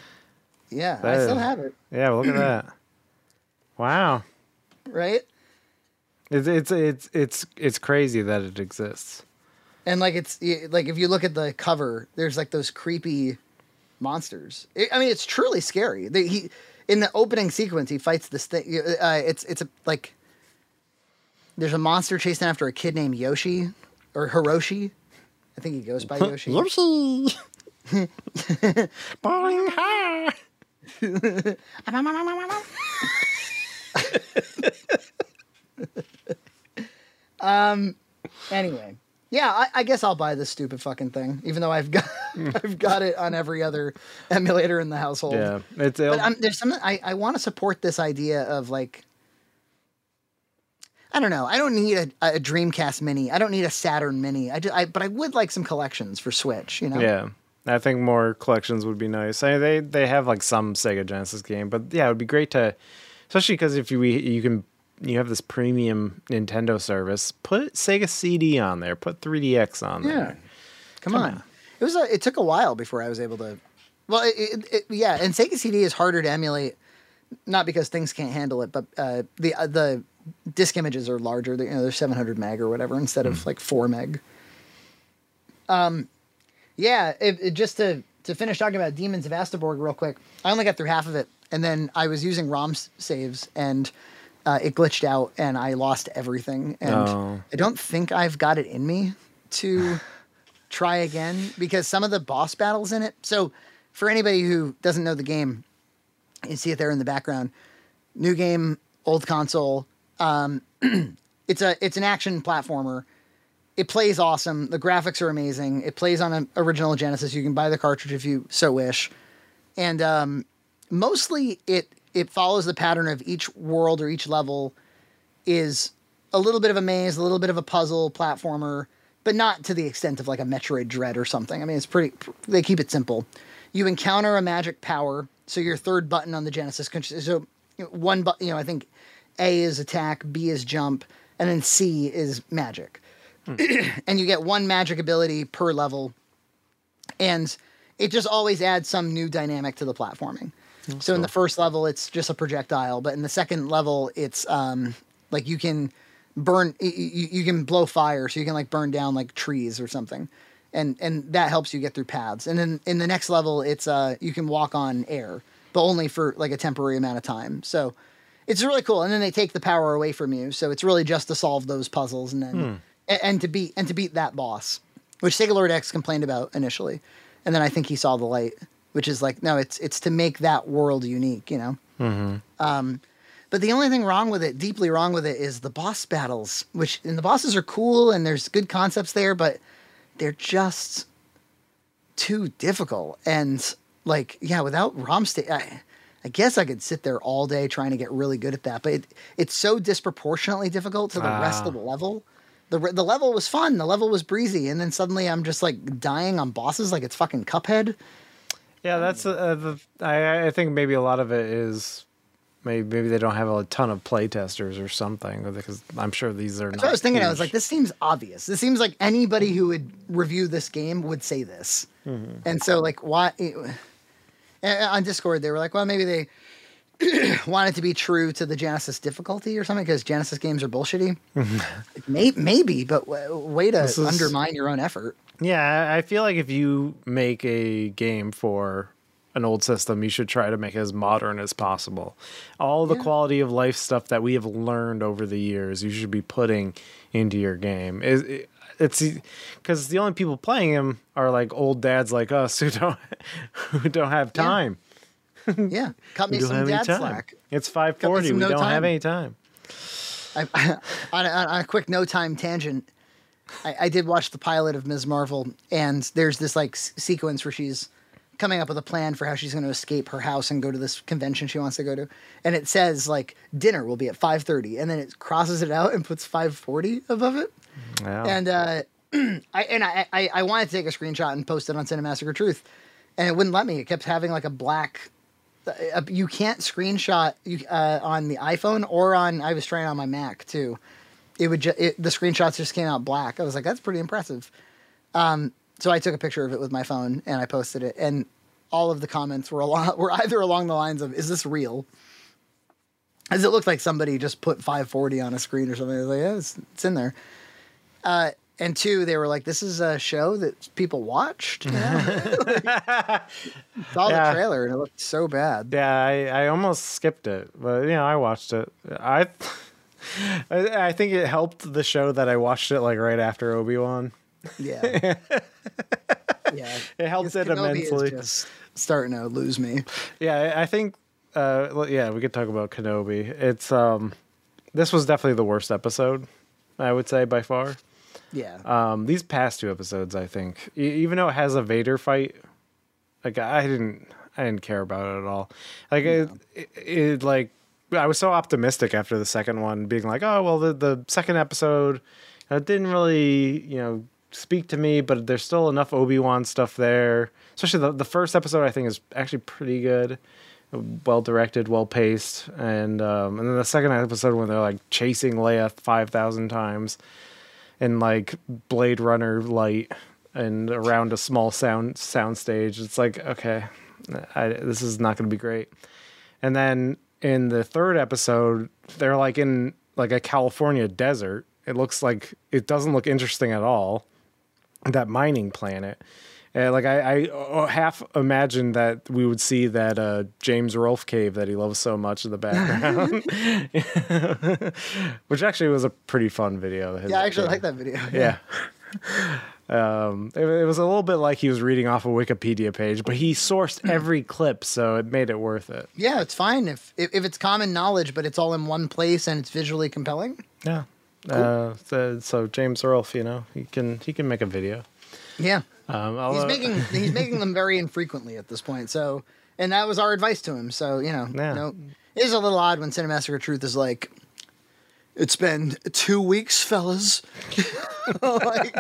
Yeah, that I still have it. Yeah, well, look at that. Wow. Right? It's it's it's it's it's crazy that it exists. And like it's like if you look at the cover, there's like those creepy monsters. It, I mean, it's truly scary. They, he in the opening sequence, he fights this thing. Uh, it's it's a, like there's a monster chasing after a kid named Yoshi or Hiroshi. I think he goes by Yoshi. Yoshi. Bowling high. um. Anyway, yeah, I, I guess I'll buy this stupid fucking thing, even though I've got I've got it on every other emulator in the household. Yeah, it's. But I'm, there's something I I want to support this idea of like. I don't know. I don't need a, a Dreamcast Mini. I don't need a Saturn Mini. I, just, I but I would like some collections for Switch. You know. Yeah. I think more collections would be nice. I mean, they they have like some Sega Genesis game, but yeah, it would be great to, especially because if you you can you have this premium Nintendo service, put Sega C D on there, put three D X on there. Yeah, come, come on. on. It was a, it took a while before I was able to. Well, it, it, it, yeah, and Sega C D is harder to emulate, not because things can't handle it, but uh, the uh, the disc images are larger. They're, you know, they're seven hundred meg or whatever instead of mm. like four meg. Um, yeah, it, it, just to to finish talking about Demons of Astaborg real quick. I only got through half of it, and then I was using ROM saves, and uh, it glitched out, and I lost everything. And oh. I don't think I've got it in me to try again because some of the boss battles in it. So. For anybody who doesn't know the game, you see it there in the background. New game, old console. Um, it's a it's an action platformer. It plays awesome. The graphics are amazing. It plays on an original Genesis. You can buy the cartridge if you so wish. And um, mostly it it follows the pattern of each world or each level is a little bit of a maze, a little bit of a puzzle platformer, but not to the extent of like a Metroid Dread or something. I mean, it's pretty. They keep it simple. You encounter a magic power, so your third button on the Genesis. So one button, you know, I think A is attack, B is jump, and then C is magic. Hmm. And you get one magic ability per level, and it just always adds some new dynamic to the platforming. That's so cool. In the first level, it's just a projectile, but in the second level, it's um, like you can burn, you, you can blow fire, so you can like burn down like trees or something. And and that helps you get through paths. And then in the next level, it's uh you can walk on air, but only for like a temporary amount of time. So it's really cool. And then they take the power away from you, so it's really just to solve those puzzles and then hmm. and, and to beat and to beat that boss, which Sega Lord X complained about initially, and then I think he saw the light, which is like no, it's it's to make that world unique, you know. Mm-hmm. Um, but the only thing wrong with it, deeply wrong with it, is the boss battles. Which and the bosses are cool and there's good concepts there, but they're just too difficult. And like, yeah, without ROM state, I, I guess I could sit there all day trying to get really good at that, but it, it's so disproportionately difficult to the ah. rest of the level. The the level was fun. The level was breezy. And then suddenly I'm just like dying on bosses like it's fucking Cuphead. Yeah, that's, uh, the, I, I think maybe a lot of it is Maybe maybe they don't have a ton of playtesters or something, because I'm sure these are. That's not what I was thinking. huge. I was like, this seems obvious. This seems like anybody who would review this game would say this. Mm-hmm. And so, like, why? On Discord, they were like, well, maybe they wanted to be true to the Genesis difficulty or something because Genesis games are bullshitty. maybe, maybe, but way to is, undermine your own effort. Yeah, I feel like if you make a game for an old system, you should try to make it as modern as possible. All the yeah. quality of life stuff that we have learned over the years, you should be putting into your game. It, it's because the only people playing them are like old dads like us who don't who don't have time. Yeah, yeah. Cut me some dad slack. It's five forty. We no don't time. have any time. I, on, a, on a quick no time tangent, I, I did watch the pilot of Miz Marvel, and there's this like s- sequence where she's coming up with a plan for how she's going to escape her house and go to this convention she wants to go to. And it says like dinner will be at five thirty, and then it crosses it out and puts five forty above it. Wow. And uh, I and I, I I wanted to take a screenshot and post it on Cinemassacre Truth, and it wouldn't let me. It kept having like a black. Uh, you can't screenshot you uh, on the iPhone or on. I was trying on my Mac too. It would ju- it, the screenshots just came out black. I was like, that's pretty impressive. Um, So I took a picture of it with my phone and I posted it, and all of the comments were along, were either along the lines of, "Is this real?" As it looked like somebody just put five forty on a screen or something. I was like, "Yeah, it's, it's in there." Uh, and two, they were like, "This is a show that people watched." You know? Like, saw yeah. the trailer and it looked so bad. Yeah, I, I almost skipped it, but you know, I watched it. I I, I think it helped the show that I watched it like right after Obi-Wan. Yeah. Yeah. It helps it Kenobi immensely. Is just starting to lose me. Yeah, I think uh yeah, we could talk about Kenobi. It's um this was definitely the worst episode, I would say, by far. Yeah. Um these past two episodes, I think, e- even though it has a Vader fight, like I didn't I didn't care about it at all. Like no. it, it, it like I was so optimistic after the second one, being like, "Oh, well the the second episode it didn't really, you know, speak to me, but there's still enough Obi-Wan stuff there. Especially the, the first episode, I think, is actually pretty good. Well directed, well paced. And um, and then the second episode when they're like chasing Leia five thousand times in like Blade Runner light and around a small sound sound stage. It's like, okay, I, this is not going to be great. And then in the third episode, they're like in like a California desert. It looks like it doesn't look interesting at all. That mining planet. Uh, like I, I half imagined that we would see that uh, James Rolfe cave that he loves so much in the background, which actually was a pretty fun video. His, yeah, I actually uh, like that video. Yeah. um, it, it was a little bit like he was reading off a Wikipedia page, but he sourced every clip, so it made it worth it. Yeah, it's fine if, if if it's common knowledge, but it's all in one place and it's visually compelling. Yeah. Cool. Uh, so, so James Rolfe, you know, he can he can make a video. Yeah. Um, he's making he's making them very infrequently at this point. So, and that was our advice to him. So, you know, yeah. no, it is a little odd when Cinemassacre Truth is like, it's been two weeks, fellas. Like,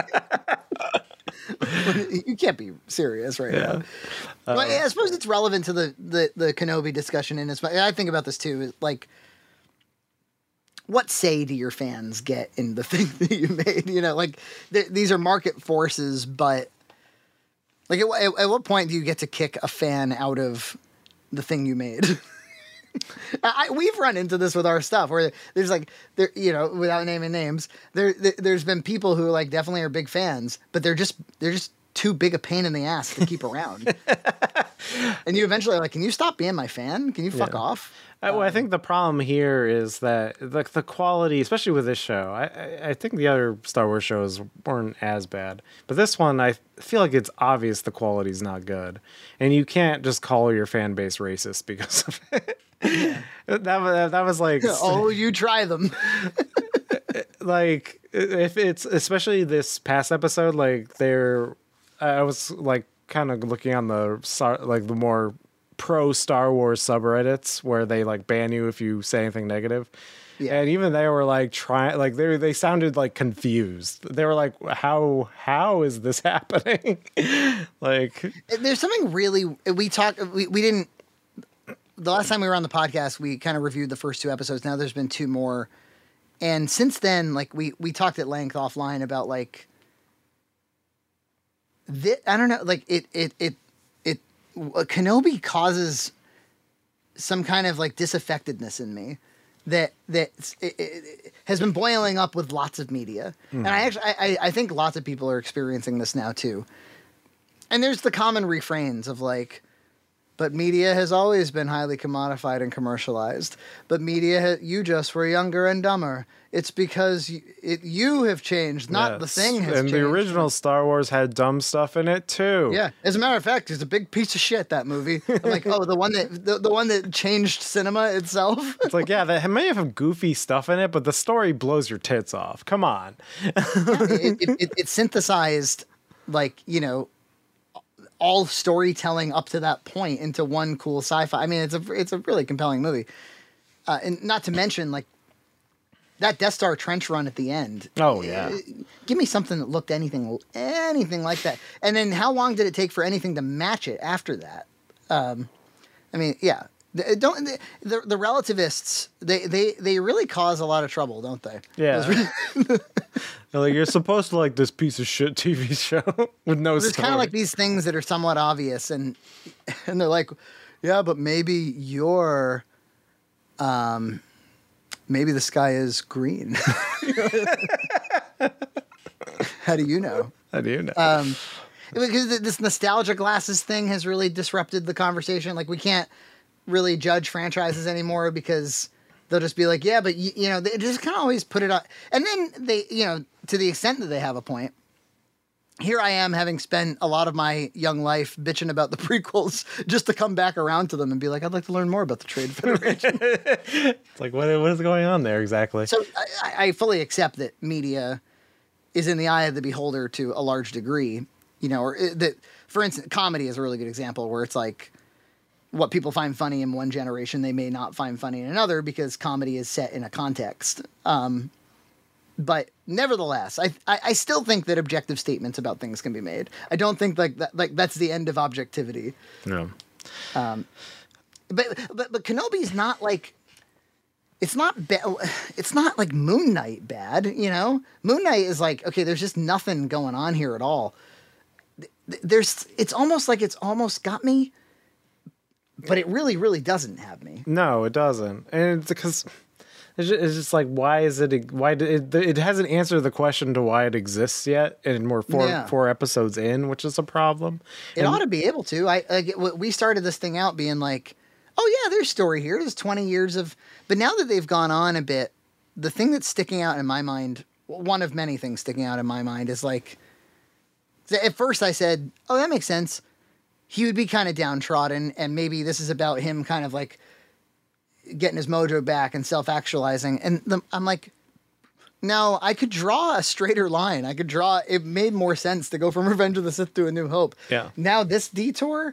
you can't be serious right yeah. now. Uh, but I suppose it's relevant to the, the, the Kenobi discussion. And it's, I think about this too. Like, what say do your fans get in the thing that you made? You know, like th- these are market forces, but like at, at what point do you get to kick a fan out of the thing you made? I, we've run into this with our stuff where there's like, there, you know, without naming names, there, there, there's been people who like definitely are big fans, but they're just, they're just too big a pain in the ass to keep around. And you eventually are like, can you stop being my fan? Can you fuck yeah. off? I, well, I think the problem here is that the, the quality, especially with this show, I, I, I think the other Star Wars shows weren't as bad. But this one, I feel like it's obvious the quality's not good. And you can't just call your fan base racist because of it. Yeah. that, that, that was like... Oh, you try them. Like, if it's... Especially this past episode, like, they're... I was, like, kind of looking on the, like, the more... pro Star Wars subreddits where they like ban you if you say anything negative. Yeah. And even they were like trying, like they they sounded like confused. They were like, how how is this happening? Like, there's something really we talked we, we didn't the last time we were on the podcast we kind of reviewed the first two episodes. Now there's been two more, and since then like we we talked at length offline about like this, I don't know, like it it it Kenobi causes some kind of like disaffectedness in me that that it, it has been boiling up with lots of media, mm. and I actually I, I think lots of people are experiencing this now too. And there's the common refrains of like, but media has always been highly commodified and commercialized. But media, ha- you just were younger and dumber. It's because you, it, you have changed, not yes. the thing has and changed. And the original Star Wars had dumb stuff in it too. Yeah, as a matter of fact, it's a big piece of shit, that movie. I'm like, oh, the one that the, the one that changed cinema itself. It's like, yeah, that may have goofy stuff in it, but the story blows your tits off. Come on. Yeah, it, it, it, it synthesized, like, you know, all storytelling up to that point into one cool sci-fi. I mean, it's a it's a really compelling movie, uh, and not to mention like that Death Star trench run at the end. Oh yeah, give me something that looked anything anything like that. And then how long did it take for anything to match it after that? Um, I mean, yeah, don't the the relativists they they they really cause a lot of trouble, don't they? Yeah. Really like, you're supposed to like this piece of shit T V show with no There's kind of like these things that are somewhat obvious, and and they're like, yeah, but maybe you're, um, maybe the sky is green. How do you know? How do you know? Um, because this nostalgia glasses thing has really disrupted the conversation. Like, we can't really judge franchises anymore because they'll just be like, yeah, but you, you know, they just kind of always put it on. And then they, you know, to the extent that they have a point, here I am having spent a lot of my young life bitching about the prequels just to come back around to them and be like, I'd like to learn more about the Trade Federation. It's like, what, what is going on there exactly? So I, I fully accept that media is in the eye of the beholder to a large degree, you know, or that, for instance, comedy is a really good example where it's like, what people find funny in one generation, they may not find funny in another because comedy is set in a context. Um, But nevertheless, I, I I still think that objective statements about things can be made. I don't think like that like that's the end of objectivity. No. Um, but but but Kenobi's not like. It's not ba- It's not like Moon Knight bad, you know. Moon Knight is like, okay, there's just nothing going on here at all. There's, it's almost like it's almost got me, but it really, really doesn't have me. No, it doesn't, and it's because it's just, it's just like, why is it? Why did it? It hasn't answered the question to why it exists yet, and we're four Yeah. four episodes in, which is a problem. It and, ought to be able to. I like we started this thing out being like, oh yeah, there's story here. There's twenty years of, but now that they've gone on a bit, the thing that's sticking out in my mind, one of many things sticking out in my mind, is like. At first I said, oh, that makes sense. He would be kind of downtrodden, and maybe this is about him kind of like getting his mojo back and self-actualizing. And the, I'm like, no, I could draw a straighter line. I could draw, it made more sense to go from Revenge of the Sith to A New Hope. Yeah. Now this detour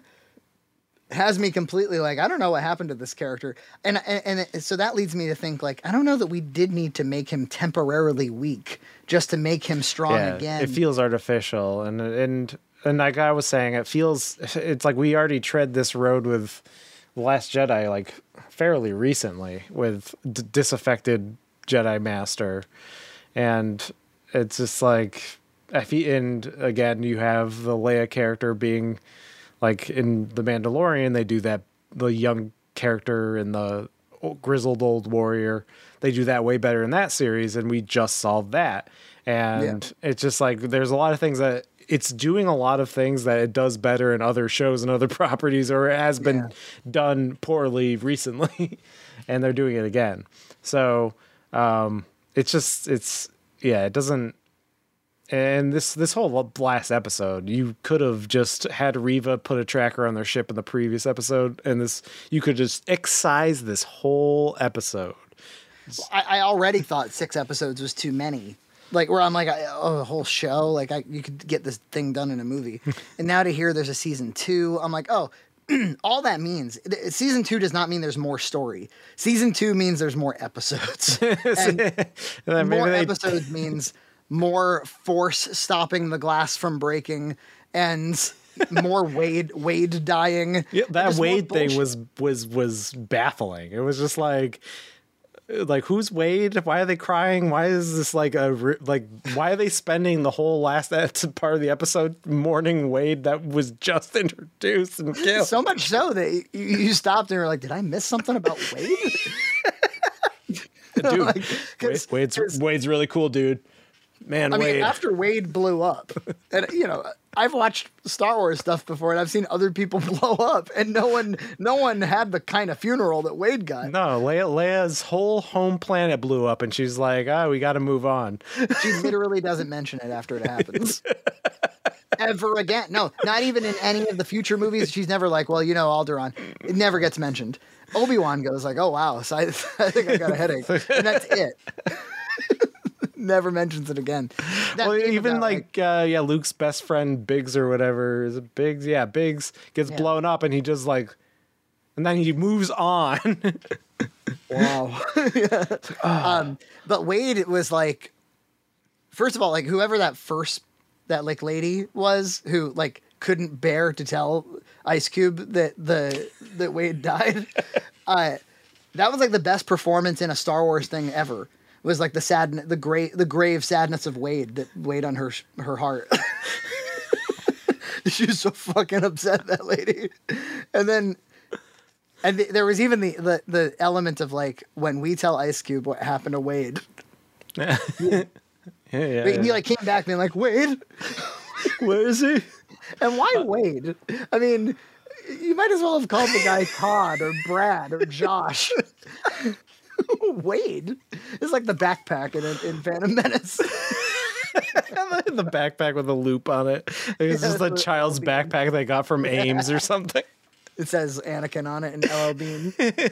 has me completely like, I don't know what happened to this character. And, and, and it, so that leads me to think like, I don't know that we did need to make him temporarily weak just to make him strong yeah, again. it feels artificial, and and and like I was saying, it feels it's like we already tread this road with The Last Jedi like fairly recently with d- disaffected Jedi Master, and it's just like I feel, and again you have the Leia character being like in The Mandalorian, they do that, the young character in the grizzled old warrior, they do that way better in that series, and we just solved that. And yeah. It's just like there's a lot of things that it's doing a lot of things that it does better in other shows and other properties, or it has been yeah. done poorly recently, and they're doing it again. So um, it's just it's yeah, it doesn't. And this this whole last episode, you could have just had Reva put a tracker on their ship in the previous episode, and this you could just excise this whole episode. I, I already thought six episodes was too many. Like where I'm like, oh, a whole show, like I, you could get this thing done in a movie. And now to hear there's a season two, I'm like, oh, all that means season two does not mean there's more story. Season two means there's more episodes, and more they... episodes means more force stopping the glass from breaking and more Wade Wade dying. Yeah, that Wade thing was was was baffling. It was just like. Like, who's Wade? Why are they crying? Why is this like a like? Why are they spending the whole last part of the episode mourning Wade that was just introduced and killed? So much so that you stopped and were like, "Did I miss something about Wade?" Dude, like, Wade, Wade's Wade's really cool, dude. Man, I Wade. mean, after Wade blew up, and you know, I've watched Star Wars stuff before, and I've seen other people blow up, and no one, no one had the kind of funeral that Wade got. No, Leia, Leia's whole home planet blew up, and she's like, "Ah, oh, we got to move on." She literally doesn't mention it after it happens. Ever again. No, not even in any of the future movies. She's never like, well, you know, Alderaan. It never gets mentioned. Obi-Wan goes like, oh, wow. So I, I think I got a headache. And that's it. Never mentions it again. That well, even about, like, like uh, yeah, Luke's best friend Biggs or whatever. Is it Biggs? Yeah, Biggs gets yeah. blown up and he just like, and then he moves on. Wow. yeah. um, but Wade was like, first of all, like whoever that first, that like lady was who like couldn't bear to tell Ice Cube that the, that Wade died. uh, that was like the best performance in a Star Wars thing ever. Was like the sad, the grave, the grave sadness of Wade that weighed on her her heart. She was so fucking upset, that lady. And then, and th- there was even the, the the element of like when we tell Ice Cube what happened to Wade. yeah, yeah, yeah, he yeah. like came back being like, Wade, where is he? And why Wade? I mean, you might as well have called the guy Todd or Brad or Josh. Wade is like the backpack in, in Phantom Menace. The backpack with a loop on it. It's yeah, just a child's backpack they got from yeah. Ames or something. It says Anakin on it and L L Bean.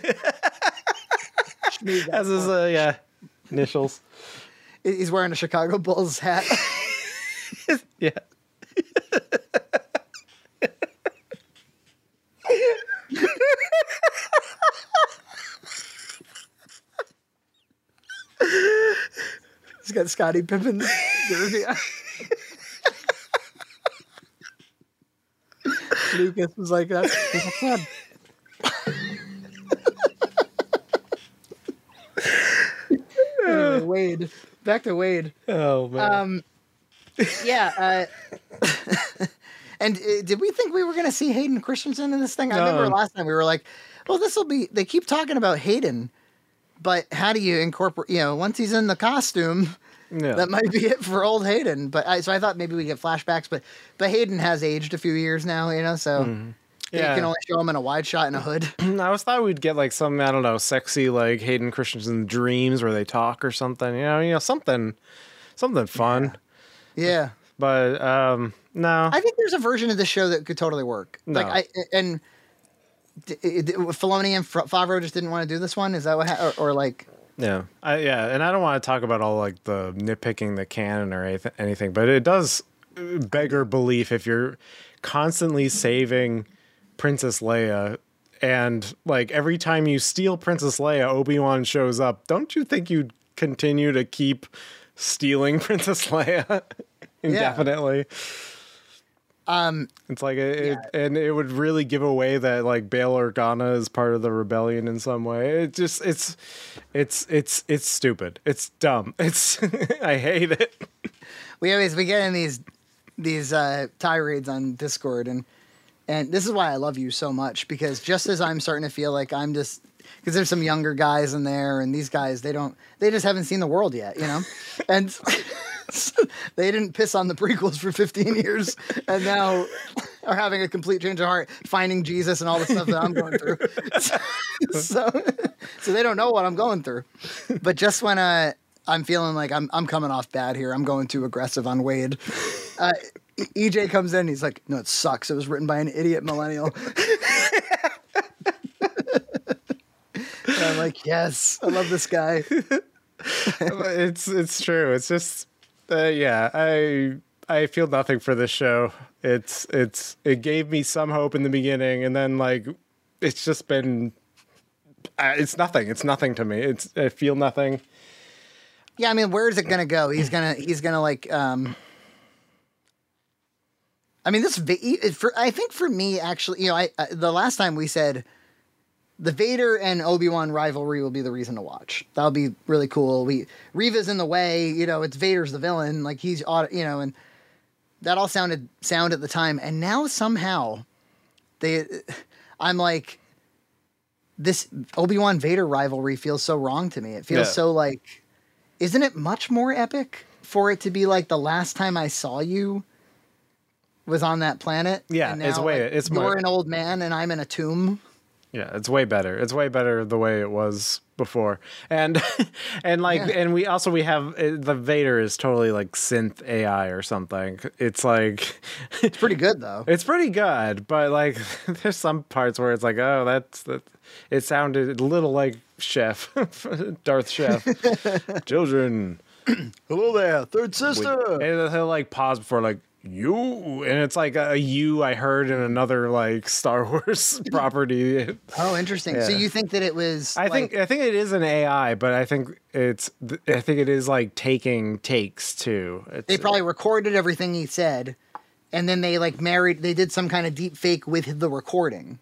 As his uh, yeah initials. He's wearing a Chicago Bulls hat. Yeah. got Scottie Pippen's jersey on. Lucas was like, that's, that's not... Anyway, Wade. Back to Wade. Oh, man. Um, yeah. Uh, and uh, did we think we were going to see Hayden Christensen in this thing? I No. remember last time we were like, well, this will be... They keep talking about Hayden, but how do you incorporate... You know, once he's in the costume... Yeah. That might be it for old Hayden, but I, so I thought maybe we get flashbacks, but but Hayden has aged a few years now, you know, so Mm-hmm. you Yeah. can only show him in a wide shot and a hood. I was thought we'd get like some, I don't know, sexy like Hayden Christensen dreams where they talk or something, you know, you know, something, something fun. Yeah, But um, no, I think there's a version of this show that could totally work. No. Like I and d- d- Filoni and F- Favreau just didn't want to do this one. Is that what? Ha- or, or like? yeah, I, yeah, and I don't want to talk about all like the nitpicking the canon or anyth- anything, but it does beggar belief if you're constantly saving Princess Leia. And like every time you steal Princess Leia, Obi-Wan shows up. Don't you think you'd continue to keep stealing Princess Leia indefinitely? Um, It's like it, Yeah. it, and it would really give away that like Bail Organa is part of the rebellion in some way. It just it's it's it's it's stupid. It's dumb. It's I hate it. we always we get in these these uh, tirades on Discord, and and this is why I love you so much, because just as I'm starting to feel like I'm just because there's some younger guys in there, and these guys they don't they just haven't seen the world yet, you know, and. They didn't piss on the prequels for fifteen years, and now are having a complete change of heart, finding Jesus and all the stuff that I'm going through. so, so they don't know what I'm going through. But just when uh, I'm feeling like I'm I'm coming off bad here, I'm going too aggressive on Wade. Uh, E J comes in, he's like, "No, it sucks. It was written by an idiot millennial." And I'm like, "Yes, I love this guy." It's it's true. It's just uh, yeah. I I feel nothing for this show. It's it's it gave me some hope in the beginning, and then like it's just been uh, it's nothing. It's nothing to me. It's I feel nothing. Yeah, I mean, where is it gonna go? He's gonna he's gonna like um I mean, this Va- for I think for me actually, you know, I, I the last time we said the Vader and Obi-Wan rivalry will be the reason to watch. That'll be really cool. We Reva's in the way, you know, it's Vader's the villain, like he's you know, and that all sounded sound at the time, and now somehow they I'm like this Obi-Wan Vader rivalry feels so wrong to me. It feels Yeah. so like isn't it much more epic for it to be like the last time I saw you was on that planet? Yeah, and it's way- like, it's you're more- an old man and I'm in a tomb. Yeah, it's way better. It's way better the way it was before. And and like Yeah. and we also we have uh, the Vader is totally like synth A I or something. It's like It's pretty good though. it's pretty good, but like there's some parts where it's like, oh, that's that it sounded a little like Chef, Darth Chef. Children. Hello there, third sister. And he'll like pause before like you, and it's like a you I heard in another like Star Wars property. Oh, interesting. So Yeah. you think that it was I like, think I think it is an A I, but I think it's I think it is like taking takes too. It's, they probably recorded everything he said and then they like married they did some kind of deep fake with the recording.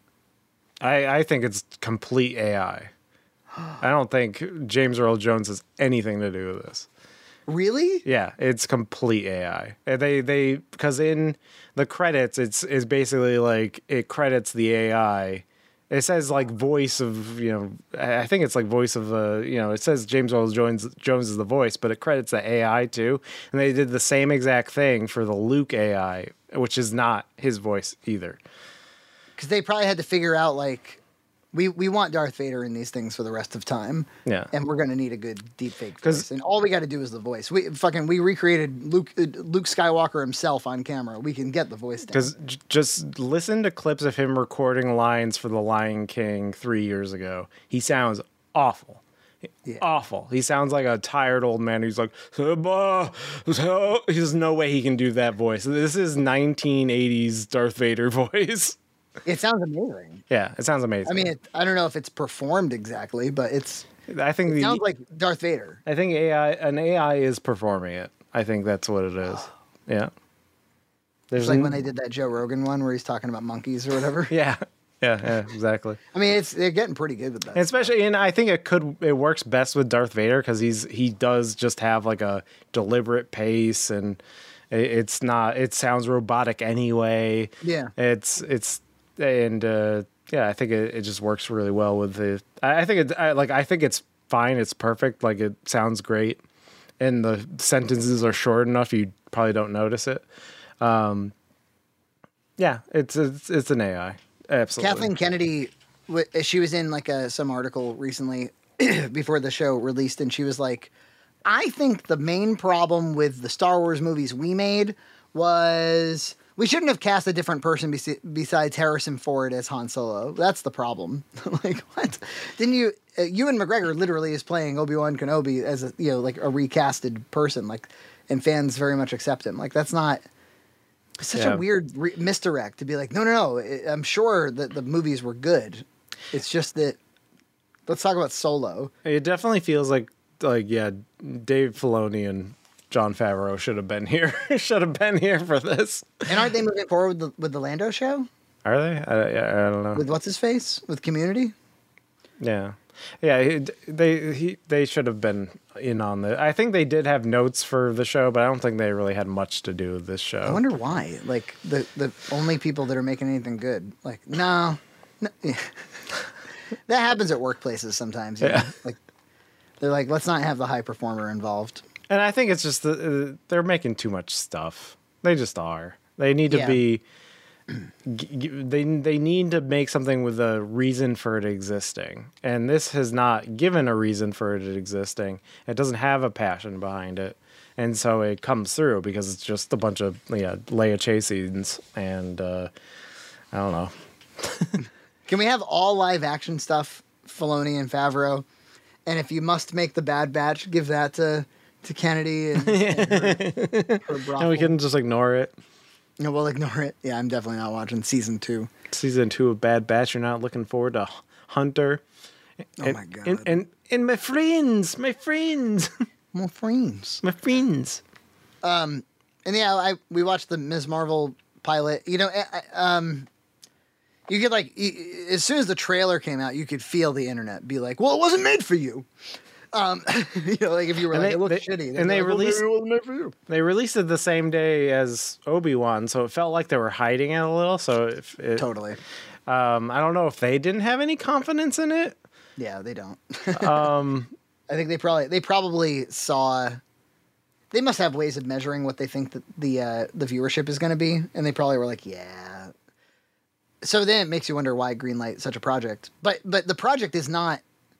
I I think it's complete A I. I don't think James Earl Jones has anything to do with this. Really? Yeah, it's complete A I. And They they because in the credits, it's is basically like it credits the A I. It says like voice of you know I think it's like voice of uh you know it says James Earl Jones Jones is the voice, but it credits the A I too. And they did the same exact thing for the Luke A I, which is not his voice either. Because they probably had to figure out like we we want Darth Vader in these things for the rest of time. Yeah. And we're gonna need a good deep fake 'Cause- voice. And all we got to do is the voice. We fucking we recreated Luke uh, Luke Skywalker himself on camera. We can get the voice down. Because j- just listen to clips of him recording lines for The Lion King three years ago. He sounds awful. Yeah. Awful. He sounds like a tired old man who's like, "Simba, so-" there's no way he can do that voice. This is nineteen eighties Darth Vader voice. It sounds amazing. Yeah, it sounds amazing. I mean, it, I don't know if it's performed exactly, but it's I think It the sounds like Darth Vader. I think A I an A I is performing it. I think that's what it is. Yeah. There's It's like n- when they did that Joe Rogan one where he's talking about monkeys or whatever. Yeah. Yeah, yeah, exactly. I mean, it's they're getting pretty good with that. And especially, and I think it could it works best with Darth Vader because he's he does just have like a deliberate pace, and it, it's not it sounds robotic anyway. Yeah. It's it's and uh, yeah, I think it, it just works really well with the. I, I think it I, like I think it's fine. It's perfect. Like it sounds great, and the sentences are short enough you probably don't notice it. Um, yeah, it's it's it's an A I. Absolutely. Kathleen Kennedy, w- she was in like a, some article recently before the show released, and she was like, I think the main problem with the Star Wars movies we made was we shouldn't have cast a different person bes- besides Harrison Ford as Han Solo. That's the problem. Like, what? Didn't you, uh, Ewan McGregor literally is playing Obi-Wan Kenobi as a, you know, like a recasted person, like, and fans very much accept him. Like, that's not... It's such Yeah. a weird re- misdirect to be like, no, no, no. I- I'm sure that the movies were good. It's just that. Let's talk about Solo. It definitely feels like like yeah, Dave Filoni and Jon Favreau should have been here. should have been here for this. And aren't they moving forward with the, with the Lando show? Are they? I, I don't know. With what's his face? With Community? Yeah, yeah. he- They he they should have been in on the. I think they did have notes for the show, but I don't think they really had much to do with this show. I wonder why. Like the the only people that are making anything good. Like no, no yeah. That happens at workplaces sometimes. You know? Yeah. Like they're like, let's not have the high performer involved. And I think it's just the, uh, they're making too much stuff. They just are. They need to Yeah. be. g- g- They they need to make something with a reason for it existing, and this has not given a reason for it existing. It doesn't have a passion behind it, and so it comes through because it's just a bunch of yeah Leia chase scenes, and uh, I don't know. Can we have all live action stuff, Filoni and Favreau? And if you must make the Bad Batch, give that to to Kennedy and, and her, her brothel. And we can just ignore it. No, we'll ignore it. Yeah, I'm definitely not watching season two. Season two of Bad Batch. You're not looking forward to Hunter. Oh and, my God. And, and and my friends, my friends, More friends. my friends. And yeah, I we watched the Miz Marvel pilot. You know, I, I- um, you could like y- as soon as the trailer came out, you could feel the internet be like, "Well, it wasn't made for you." Um, you know, like if you were And like, they- "It looks they- shitty," and they'd be they like, "Well, maybe released- it wasn't made for you." They released it the same day as Obi-Wan, so it felt like they were hiding it a little. So if it, Totally. um, I don't know if they didn't have any confidence in it. Yeah, they don't. Um, I think they probably they probably saw. They must have ways of measuring what they think that the uh, the viewership is going to be, and they probably were like, "Yeah." So then it makes you wonder why greenlight such a project. But but the project is not.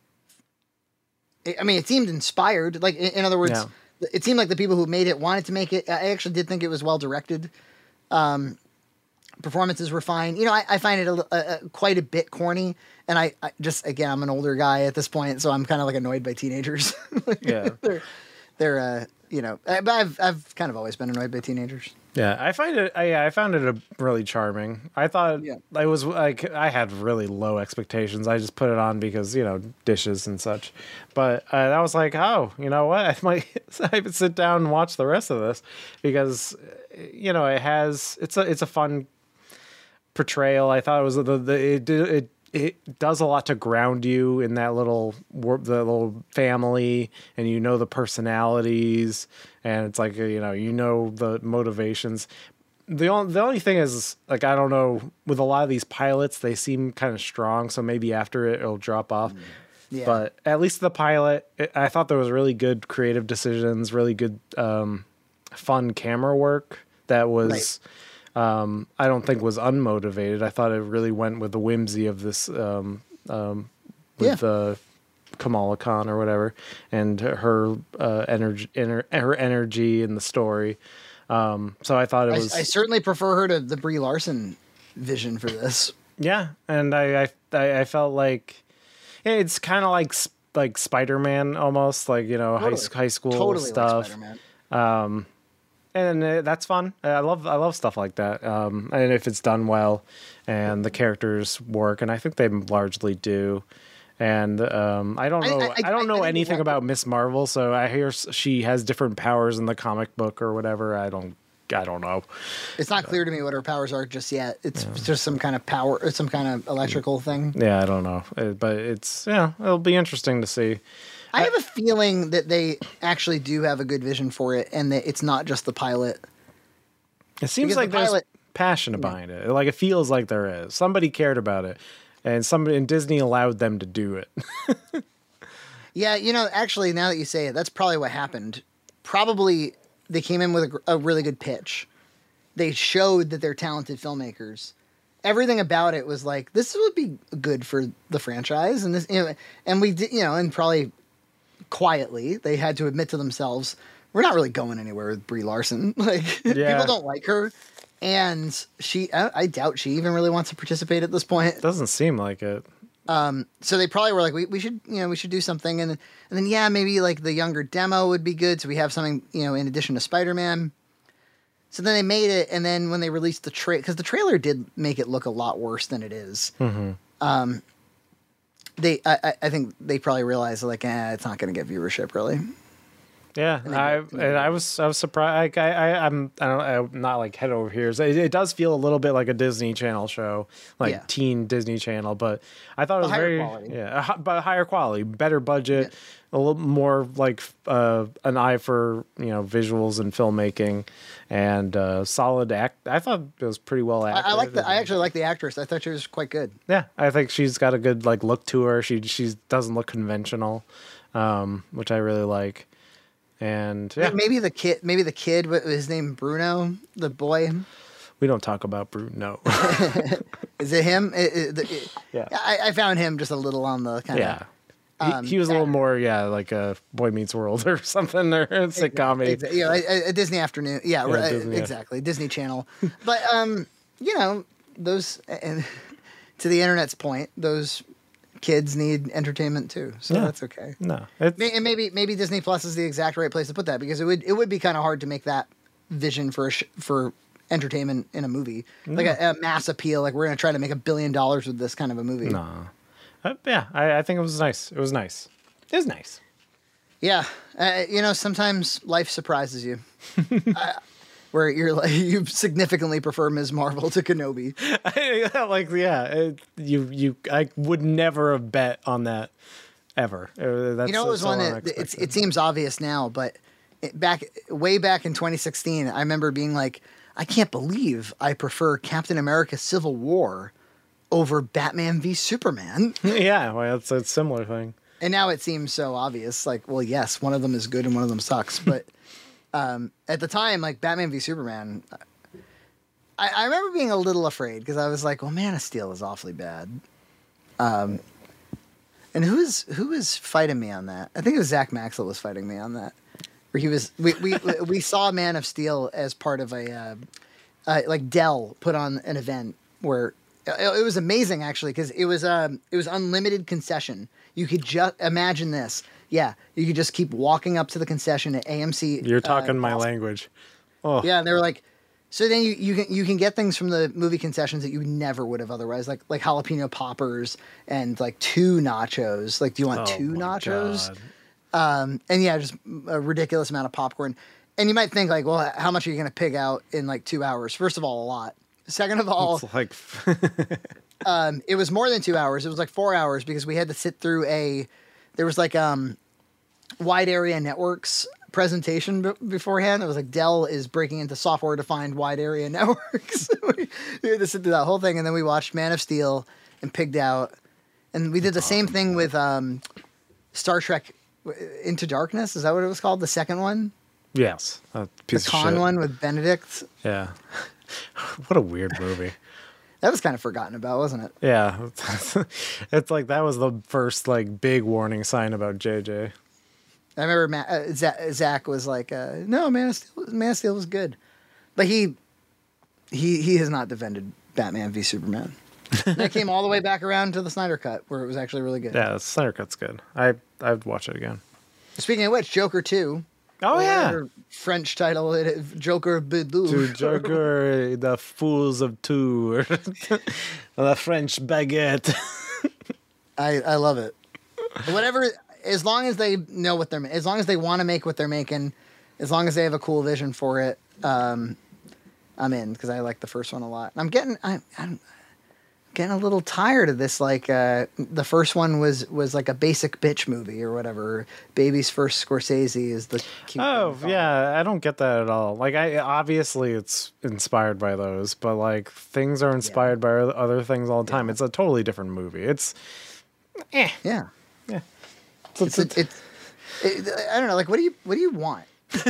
I mean, it seemed inspired. Like in, in other words, Yeah. it seemed like the people who made it wanted to make it. I actually did think it was well directed. Um, performances were fine. You know, I, I find it a, a, a, quite a bit corny, and I, I just again, I'm an older guy at this point, so I'm kind of like annoyed by teenagers. Yeah. they're they're uh, you know, I- but I've I've kind of always been annoyed by teenagers. yeah, I find it. I, I found it a really charming. I thought Yeah. I was like I had really low expectations. I just put it on because you know dishes and such. But uh, I was like, oh, you know what? I might I would sit down and watch the rest of this because you know it has it's a it's a fun portrayal. I thought it was the, the it did it it does a lot to ground you in that little wor- the little family, and you know the personalities, and it's like you know you know the motivations. The only the only thing is like I don't know with a lot of these pilots they seem kind of strong, so maybe after it it'll drop off. Yeah. But at least the pilot, it, I thought there was really good creative decisions, really good um, fun camera work that was. Um, I don't think was unmotivated. I thought it really went with the whimsy of this um, um, with Yeah. uh, Kamala Khan or whatever, and her uh, energy, ener- her energy in the story. Um, so I thought it I, was I certainly prefer her to the Brie Larson vision for this. yeah, and I I, I I felt like it's kind of like s- like Spider-Man almost, like you know high Totally. s- high school Totally stuff. like Spider-Man. And uh, that's fun. I love I love stuff like that. Um, and if it's done well, and the characters work, and I think they largely do, And um, I don't know. I, I, I don't know I, I anything about Miss Marvel, so I hear she has different powers in the comic book or whatever. I don't. I don't know. It's not clear to me what her powers are just yet. It's yeah. just some kind of power, or some kind of electrical thing. Yeah, I don't know, but it's yeah, it'll be interesting to see. I have a feeling that they actually do have a good vision for it, and that it's not just the pilot. It seems because like the there's pilot, passion behind yeah. it. Like it feels like there is. Somebody cared about it, and somebody and Disney allowed them to do it. Yeah, you know, actually, now that you say it, that's probably what happened. Probably they came in with a, a really good pitch. They showed that they're talented filmmakers. Everything about it was like, this would be good for the franchise, and this, you know, and we did, you know, and probably quietly they had to admit to themselves, we're not really going anywhere with Brie Larson. Like yeah. people don't like her, and she, I, I doubt she even really wants to participate at this point. Doesn't seem like it. Um, so they probably were like, we, we should, you know, we should do something. And, and then, yeah, maybe like the younger demo would be good. So we have something, you know, in addition to Spider-Man. So then they made it. And then when they released the trailer, because the trailer did make it look a lot worse than it is. Mm-hmm. Um, they, I, I think they probably realized like, eh, it's not going to get viewership really. Yeah, and I and I was I was surprised. I, I I'm I don't I'm not like head over here. It, it does feel a little bit like a Disney Channel show, like yeah. teen Disney Channel. But I thought it was very quality. yeah, but higher quality, better budget, yeah. a little more like uh, an eye for you know visuals and filmmaking, and uh, solid act. I thought it was pretty well acted. I, I like the. I actually like the actress. I thought she was quite good. Yeah, I think she's got a good like look to her. She she doesn't look conventional, um, which I really like. And yeah. maybe the kid, maybe the kid, what was his name? Bruno, the boy. We don't talk about Bruno. Is it him? It, it, it, yeah. I, I found him just a little on the kind yeah. of. Um, he, he was a little more, yeah, like a Boy Meets World or something, or a sick comedy. Exactly. You know, a, a Disney afternoon. Yeah, yeah right, Disney, exactly. Yeah. Disney Channel. But, um, you know, those, and to the internet's point, those kids need entertainment too, so yeah. that's okay. No, it's... and maybe maybe Disney Plus is the exact right place to put that, because it would it would be kind of hard to make that vision for a sh- for entertainment in a movie, no. like a, a mass appeal. Like we're gonna try to make a billion dollars with this kind of a movie. No, uh, yeah, I, I think it was nice. It was nice. It was nice. Yeah, uh, you know, sometimes life surprises you. uh, Where you're like you significantly prefer Miz Marvel to Kenobi. I, like yeah, it, you you I would never have bet on that ever. Uh, that's, you know, it was so one that it's, it seems obvious now, but it, back way back in twenty sixteen, I remember being like, I can't believe I prefer Captain America: Civil War over Batman v Superman. Yeah, well, it's a similar thing. And now it seems so obvious. Like, well, yes, one of them is good and one of them sucks, but. Um, at the time, like Batman v Superman, I, I remember being a little afraid because I was like, "Well, Man of Steel is awfully bad." Um, and who is who is fighting me on that? I think it was Zach Maxwell was fighting me on that. Where he was, we we we saw Man of Steel as part of a uh, uh, like Dell put on an event where it, it was amazing actually because it was um it was unlimited concession. You could just imagine this. Yeah, you could just keep walking up to the concession at A M C. You're talking uh, my language. Oh. Yeah, and they were like, so then you, you can you can get things from the movie concessions that you never would have otherwise, like like jalapeno poppers and like two nachos. Like, do you want oh two nachos? Um, and yeah, just a ridiculous amount of popcorn. And you might think like, well, how much are you going to pig out in like two hours? First of all, a lot. Second of all, it's like um, it was more than two hours. It was like four hours because we had to sit through a. There was like um. Wide Area Networks presentation b- beforehand. It was like Dell is breaking into software-defined wide area networks. we, we had to sit through that whole thing, and then we watched Man of Steel and pigged out. And we did the same thing with um, Star Trek Into Darkness. Is that what it was called? The second one? Yes. A piece the con of shit. one with Benedict. Yeah. What a weird movie. That was kind of forgotten about, wasn't it? Yeah. It's like that was the first like big warning sign about J J. I remember Matt, uh, Zach, Zach was like, uh, "No, Man of Steel, Man of Steel was good," but he he he has not defended Batman v Superman. And I came all the way back around to the Snyder Cut, where it was actually really good. Yeah, the Snyder Cut's good. I I'd watch it again. Speaking of which, Joker two. Oh yeah, French title, Joker Bidou. To Joker, the fools of two, the French baguette. I I love it. Whatever, as long as they know what they're, as long as they want to make what they're making, as long as they have a cool vision for it, um, I'm in because I like the first one a lot. I'm getting, I, I'm getting a little tired of this. Like uh, the first one was was like a basic bitch movie or whatever. Baby's first Scorsese is the. Cute oh yeah, I don't get that at all. Like I obviously it's inspired by those, but like things are inspired yeah. by other things all the time. Yeah. It's a totally different movie. It's. Eh. Yeah. Yeah. So it's, it's, it's, it, I don't know. Like, what do you what do you want?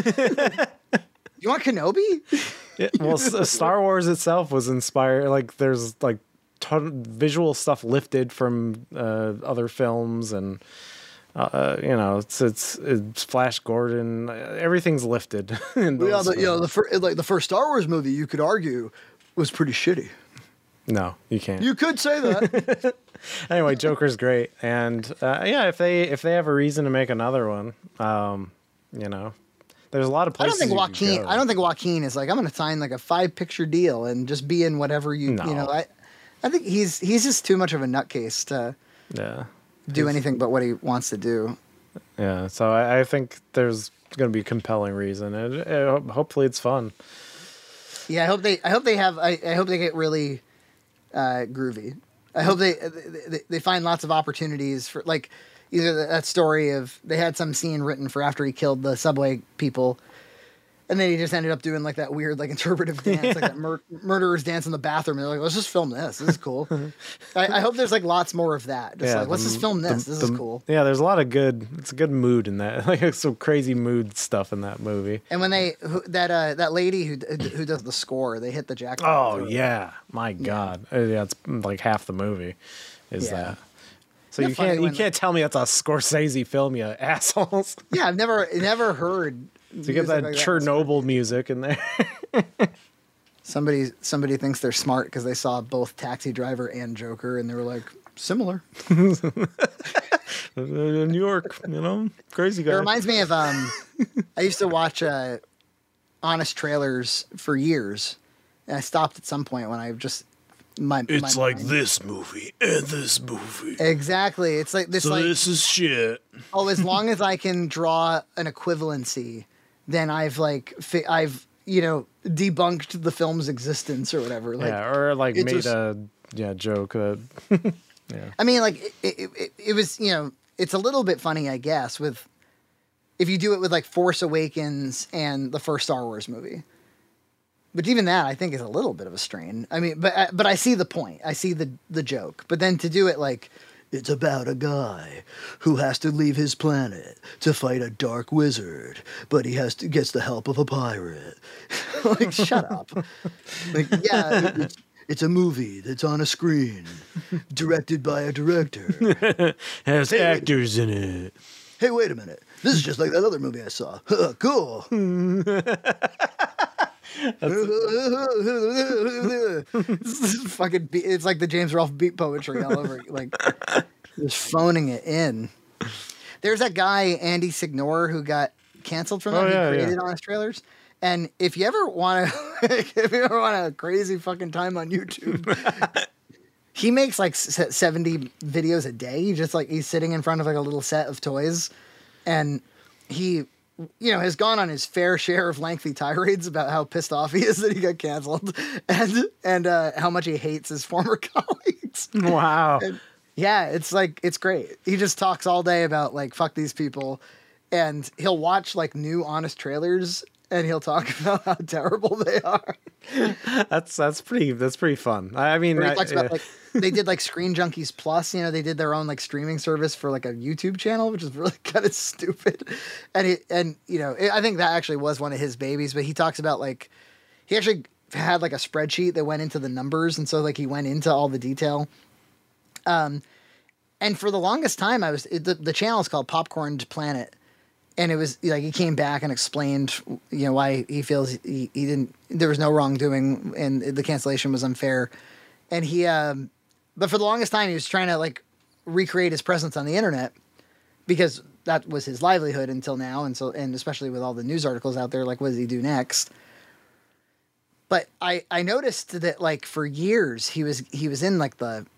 You want Kenobi? Yeah, well, Star Wars itself was inspired. Like, there's like ton visual stuff lifted from uh, other films, and uh, you know, it's it's it's Flash Gordon. Everything's lifted. In well, yeah, the, you know, the fir- like the first Star Wars movie, you could argue, was pretty shitty. No, you can't. You could say that. Anyway, Joker's great, and uh, yeah, if they if they have a reason to make another one, um, you know. There's a lot of places. I don't think Joaquin. I don't think Joaquin is like, I'm going to sign like a five picture deal and just be in whatever you. No. You know, I, I think he's he's just too much of a nutcase to. Yeah. Do anything but what he wants to do. Yeah, so I, I think there's going to be a compelling reason, and it, it, hopefully it's fun. Yeah, I hope they. I hope they have. I, I hope they get really uh, groovy. I hope they, they they find lots of opportunities for like. Either that story of they had some scene written for after he killed the subway people, and then he just ended up doing like that weird like interpretive dance, yeah. like that mur- murderer's dance in the bathroom. And they're like, let's just film this. This is cool. I, I hope there's like lots more of that. Just yeah, like, let's the, just film this. The, this the, is cool. Yeah, there's a lot of good. It's a good mood in that. Like some crazy mood stuff in that movie. And when they who, that uh, that lady who who does the score, they hit the jackpot. Oh yeah, my God. Yeah. yeah, it's like half the movie. Is yeah. that. So you can't you can't tell me that's a Scorsese film, you assholes. Yeah, I've never never heard. So you get that like Chernobyl that. music in there. somebody somebody thinks they're smart because they saw both Taxi Driver and Joker, and they were like similar. New York, you know, crazy guy. It reminds me of um, I used to watch uh, Honest Trailers for years, and I stopped at some point when I just. My, it's my like mind. This movie and this movie. Exactly. It's like this. So like, this is shit. Oh, as long as I can draw an equivalency, then I've like fi- I've you know debunked the film's existence or whatever. Like, yeah, or like made just, a yeah joke that. yeah. I mean, like it, it, it, it was you know it's a little bit funny, I guess, with if you do it with like Force Awakens and the first Star Wars movie. But even that, I think, is a little bit of a strain. I mean, but but I see the point. I see the the joke. But then to do it like, it's about a guy who has to leave his planet to fight a dark wizard, but he has to gets the help of a pirate. Like, shut up. Like, yeah, it's, it's a movie that's on a screen, directed by a director, has hey, actors in it. Hey, wait a minute. This is just like that other movie I saw. Cool. Fucking be- it's like the James Rolfe beat poetry all over, like just phoning it in. There's that guy Andy Signore who got canceled from that. Oh, yeah, he created yeah. Honest Trailers. And if you ever want to, if you ever want a crazy fucking time on YouTube, he makes like seventy videos a day. He just like he's sitting in front of like a little set of toys, and he. You know, has gone on his fair share of lengthy tirades about how pissed off he is that he got canceled, and and uh, how much he hates his former colleagues. Wow. And, yeah, it's like it's great. He just talks all day about like fuck these people, and he'll watch like new Honest Trailers, and he'll talk about how terrible they are. That's that's pretty that's pretty fun. I mean, he I, talks about, like, they did like Screen Junkies Plus. You know, they did their own like streaming service for like a YouTube channel, which is really kind of stupid. And it and you know, it, I think that actually was one of his babies. But he talks about like he actually had like a spreadsheet that went into the numbers, and so like he went into all the detail. Um, and for the longest time, I was it, the the channel is called Popcorn Planet. And it was like he came back and explained, you know, why he feels he, he didn't. There was no wrongdoing, and the cancellation was unfair. And he, um, but for the longest time, he was trying to like recreate his presence on the internet because that was his livelihood until now. And so, and especially with all the news articles out there, like what does he do next? But I, I noticed that like for years he was he was in like the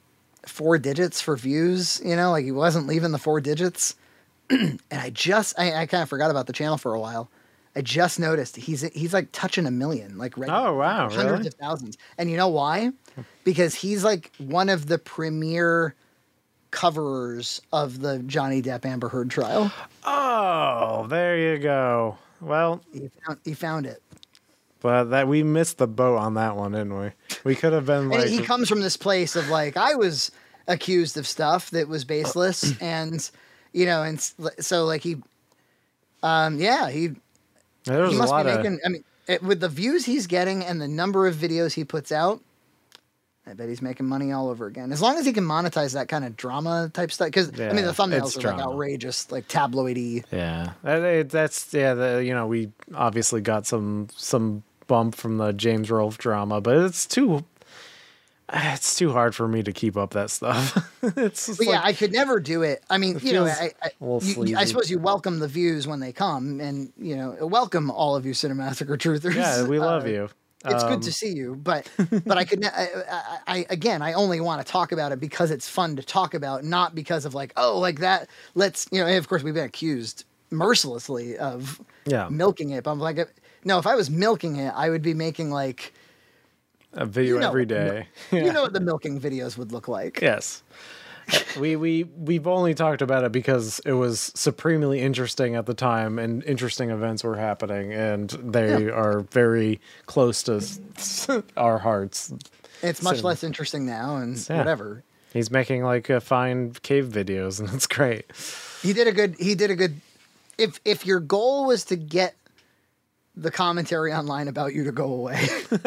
four digits for views. You know, like he wasn't leaving the four digits. And I just, I, I kind of forgot about the channel for a while. I just noticed he's he's like touching a million, like regular, oh wow, hundreds really? of thousands. And you know why? Because he's like one of the premier coverers of the Johnny Depp Amber Heard trial. Oh, there you go. Well, He found, he found it. but that we missed the boat on that one, didn't we? We could have been like. And he comes from this place of like, I was accused of stuff that was baseless, and you know, and so like he, um, yeah, he. There's he a must lot be of. making. I mean, it, with the views he's getting and the number of videos he puts out, I bet he's making money all over again. As long as he can monetize that kind of drama type stuff, because Yeah, I mean, the thumbnails it's are drama. like outrageous, like tabloidy. Yeah, That- it- that's yeah. The, you know, we obviously got some some bump from the James Rolfe drama, but it's too. It's too hard for me to keep up that stuff. It's just But yeah, like- I could never do it. I mean, It you know, feels I, I, a little you- you- I sleazy. suppose you welcome the views when they come, and you know, welcome all of you Cinemassacre truthers. yeah, we love Uh, you. It's Um, good to see you, but but I could ne- I, I, I again I only want to talk about it because it's fun to talk about, not because of like, oh, like that. Let's, you know, and of course we've been accused mercilessly of Yeah, milking it. But I'm like, no, if I was milking it, I would be making like, a video you know, every day. you know what the milking videos would look like. Yes. we we we've only talked about it because it was supremely interesting at the time, and interesting events were happening, and they are very close to s- our hearts. It's much Cinema. less interesting now, and Yeah. whatever. He's making like uh, fine cave videos, and it's great. He did a good. He did a good. If if your goal was to get the commentary online about you to go away,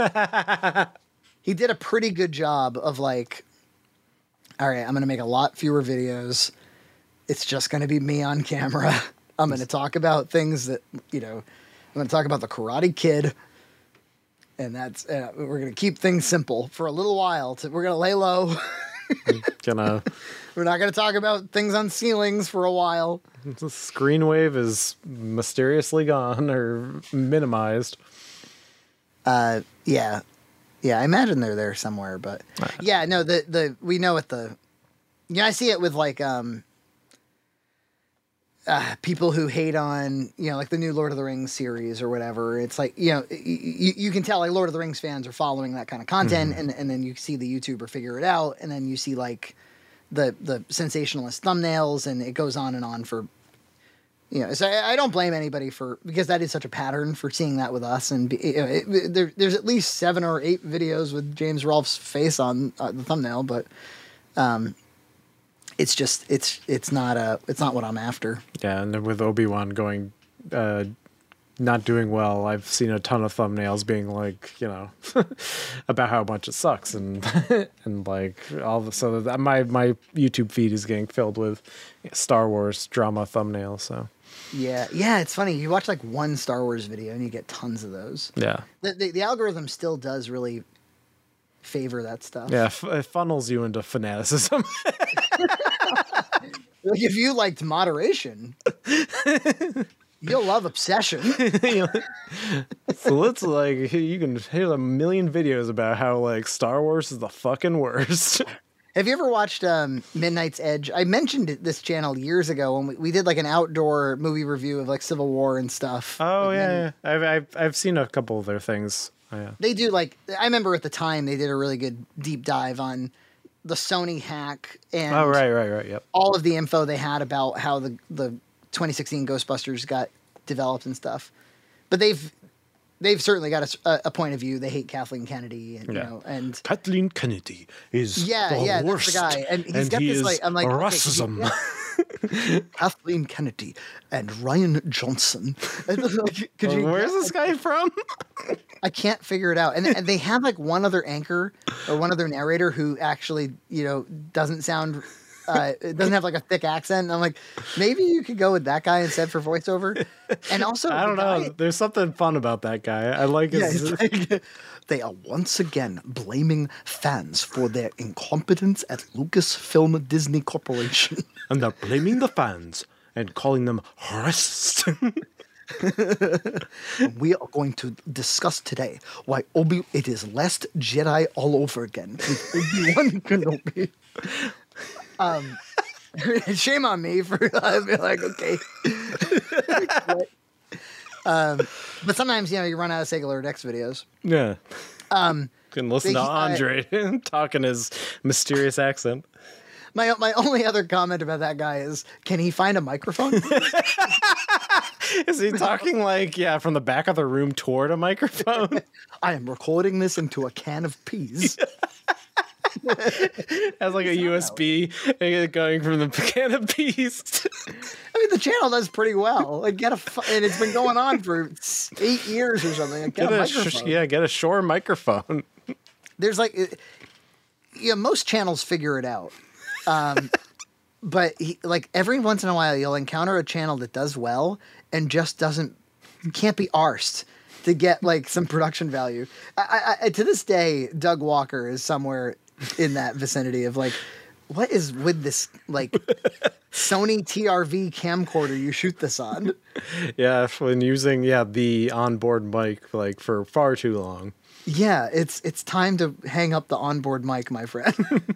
he did a pretty good job of like, all right, I'm going to make a lot fewer videos. It's just going to be me on camera. I'm going to talk about things that, you know, I'm going to talk about the Karate Kid. And that's, uh, we're going to keep things simple for a little while. To, we're going to lay low. Gonna We're not going to talk about things on ceilings for a while. the screen wave is mysteriously gone or minimized. Uh, yeah. Yeah, I imagine they're there somewhere, but yeah, no, the, the, we know what the, yeah, I see it with like, um, uh, people who hate on, you know, like the new Lord of the Rings series or whatever. It's like, you know, you, you can tell like Lord of the Rings fans are following that kind of content, and, and then you see the YouTuber figure it out, and then you see like the, the sensationalist thumbnails, and it goes on and on for, you know, so I, I don't blame anybody for, because that is such a pattern for seeing that with us. And be, you know, it, there, there's at least seven or eight videos with James Rolfe's face on uh, the thumbnail, but um, it's just, it's, it's not a, it's not what I'm after. Yeah, and then with Obi-Wan going, uh, not doing well, I've seen a ton of thumbnails being like, you know, about how much it sucks, and and like all the, so that my my YouTube feed is getting filled with Star Wars drama thumbnails. So Yeah. Yeah. It's funny. You watch like one Star Wars video and you get tons of those. yeah, The, the, the algorithm still does really favor that stuff. yeah, f- it funnels you into fanaticism. Like if you liked moderation, you'll love obsession. So let's like you can hear a million videos about how like Star Wars is the fucking worst. Have you ever watched um, Midnight's Edge? I mentioned it- this channel years ago when we, we did like an outdoor movie review of like Civil War and stuff. Oh Like, yeah, Midnight- yeah. I've, I've I've seen a couple of their things. Oh, yeah. They do like, I remember at the time they did a really good deep dive on the Sony hack and Oh right, right, right. Yep. all of the info they had about how the, the twenty sixteen Ghostbusters got developed and stuff. But they've they've certainly got a, a point of view. They hate Kathleen Kennedy, and Yeah. you know, and Kathleen Kennedy is yeah, the yeah, worst, that's the guy, and he's and got he this is like, I'm like, okay, could you- racism. yeah. Kathleen Kennedy and Ryan Johnson. Could you- Where's this guy from? I can't figure it out. And, and they have like one other anchor or one other narrator who actually, you know, doesn't sound, uh, it doesn't have like a thick accent. And I'm like, maybe you could go with that guy instead for voiceover. And also, I don't the know. guy- There's something fun about that guy. I like Yeah, his. it's like, they are once again blaming fans for their incompetence at Lucasfilm Disney Corporation. and they're blaming the fans and calling them racist. We are going to discuss today why Obi it is Last Jedi all over again with Obi-Wan Kenobi. Um, shame on me for I'd be like, okay. um, but sometimes, you know, you run out of Sega Alert X videos. Yeah. Um, Can listen to Andre uh, talking his mysterious accent. My my only other comment about that guy is, can he find a microphone? Is he talking like, yeah, from the back of the room toward a microphone? I am recording this into a can of peas. Has like a U S B going from the can of peas. I mean, the channel does pretty well. Like, get a fu- and it's been going on for eight years or something. Like, get, get a, a microphone. Sh- yeah, get a Shure microphone. There's like, yeah, most channels figure it out. Um, but he, like every once in a while, you'll encounter a channel that does well and just doesn't, can't be arsed to get like some production value. I, I, to this day, Doug Walker is somewhere in that vicinity of like, what is with this like Sony T R V camcorder you shoot this on? Yeah, when using yeah the onboard mic like for far too long. Yeah, it's it's time to hang up the onboard mic, my friend.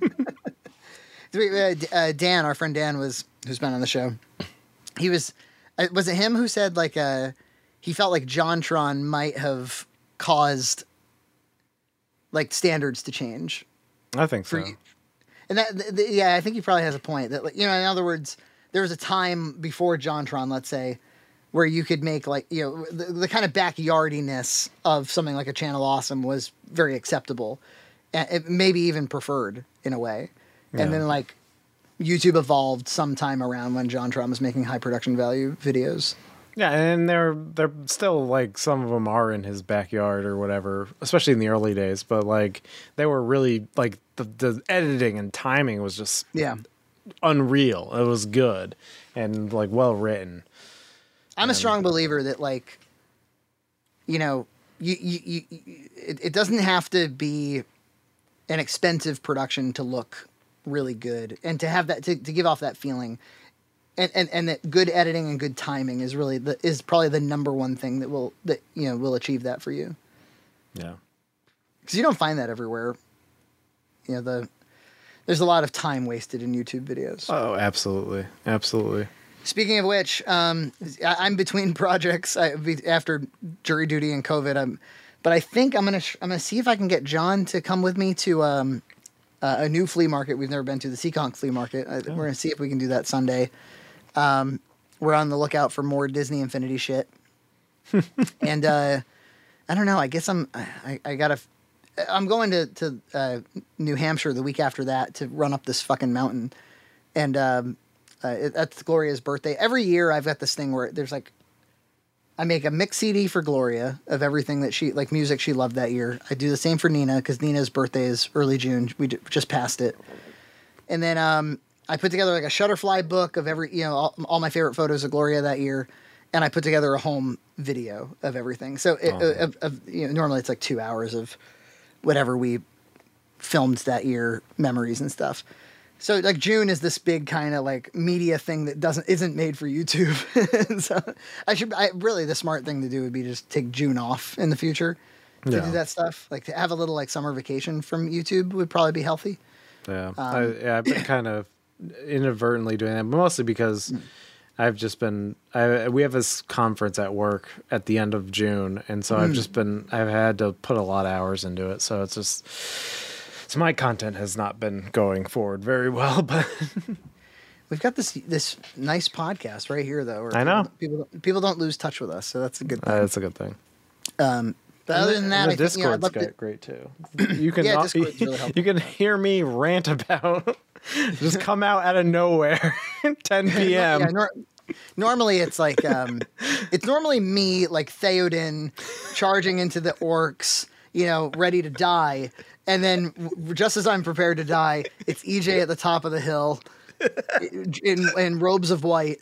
uh, Dan, our friend Dan, was who's been on the show. He was, uh, was it him who said like uh, he felt like JonTron might have caused like standards to change. I think so. For, and that, th- th- yeah, I think he probably has a point. That like, you know, in other words, there was a time before JonTron, let's say, where you could make like you know the, the kind of backyardiness of something like a Channel Awesome was very acceptable, and it maybe even preferred in a way. And yeah. then like YouTube evolved sometime around when JonTron was making high production value videos. Yeah, and they're they're still like some of them are in his backyard or whatever, especially in the early days. But like they were really like the the editing and timing was just yeah unreal. It was good and like well written. I'm and, a strong believer that like you know you you, you it, it doesn't have to be an expensive production to look really good and to have that to, to give off that feeling. And, and and that good editing and good timing is really the is probably the number one thing that will that you know will achieve that for you. Yeah, because you don't find that everywhere. You know the there's a lot of time wasted in YouTube videos. Oh, absolutely, absolutely. Speaking of which, um, I, I'm between projects I, after jury duty and COVID. I'm, but I think I'm gonna sh- I'm gonna see if I can get John to come with me to um, uh, a new flea market we've never been to, the Seekonk Flea Market. I, oh. We're gonna see if we can do that Sunday. Um, we're on the lookout for more Disney Infinity shit. and, uh, I don't know, I guess I'm, I, I gotta, I'm going to, to, uh, New Hampshire the week after that to run up this fucking mountain. And, um, uh, it, that's Gloria's birthday. Every year I've got this thing where there's like, I make a mix C D for Gloria of everything that she, like music she loved that year. I do the same for Nina because Nina's birthday is early June. We d- just passed it. And then, um, I put together like a Shutterfly book of every, you know, all, all my favorite photos of Gloria that year, and I put together a home video of everything. So, it, oh. of, of, you know, normally it's like two hours of whatever we filmed that year, memories and stuff. So, like June is this big kind of like media thing that doesn't isn't made for YouTube. So, I should, I really the smart thing to do would be just take June off in the future to yeah. do that stuff. Like to have a little like summer vacation from YouTube would probably be healthy. Yeah, um, I, yeah, I've been kind of inadvertently doing that, but mostly because mm. I've just been I we have this conference at work at the end of June, and so mm. I've just been I've had to put a lot of hours into it, so it's just so my content has not been going forward very well. But we've got this this nice podcast right here, though. Where I know people people, people don't lose touch with us, so that's a good thing. Uh, that's a good thing. Um, But and other than that, the I Discord's think, you know, to... great too. You can yeah, not, Discord's really helpful. You can hear me rant about just come out out of nowhere, ten p.m. Yeah, nor- normally it's like um, it's normally me like Theoden charging into the orcs, you know, ready to die, and then w- just as I'm prepared to die, it's E J at the top of the hill in in robes of white.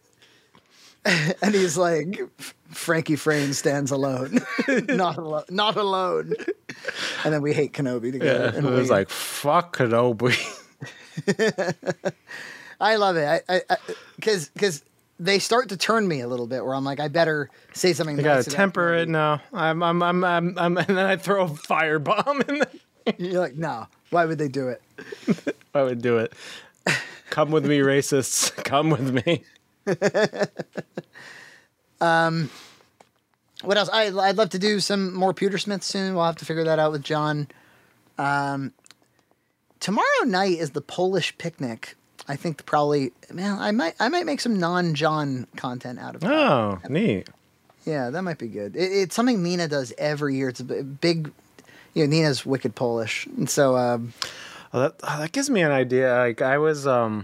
And he's like, Frankie Frayne stands alone, not alone, not alone. And then we hate Kenobi together. Yeah, and it was like, fuck Kenobi. I love it. I, I, because, because they start to turn me a little bit where I'm like, I better say something. You nice gotta temper it. No, I'm, I'm, I'm, I'm, I'm, and then I throw a firebomb in there. You're like, no, why would they do it? I would do it. Come with me, racists. Come with me. um, what else? I, I'd love to do some more Pewtersmith soon. We'll have to figure that out with John. Um, tomorrow night is the Polish picnic. I think probably, man, I might, I might make some non-John content out of it. Oh, neat. Yeah, that might be good. It, it's something Nina does every year. It's a big, you know, Nina's wicked Polish, and so. Um, well, that oh, that gives me an idea. Like I was, um,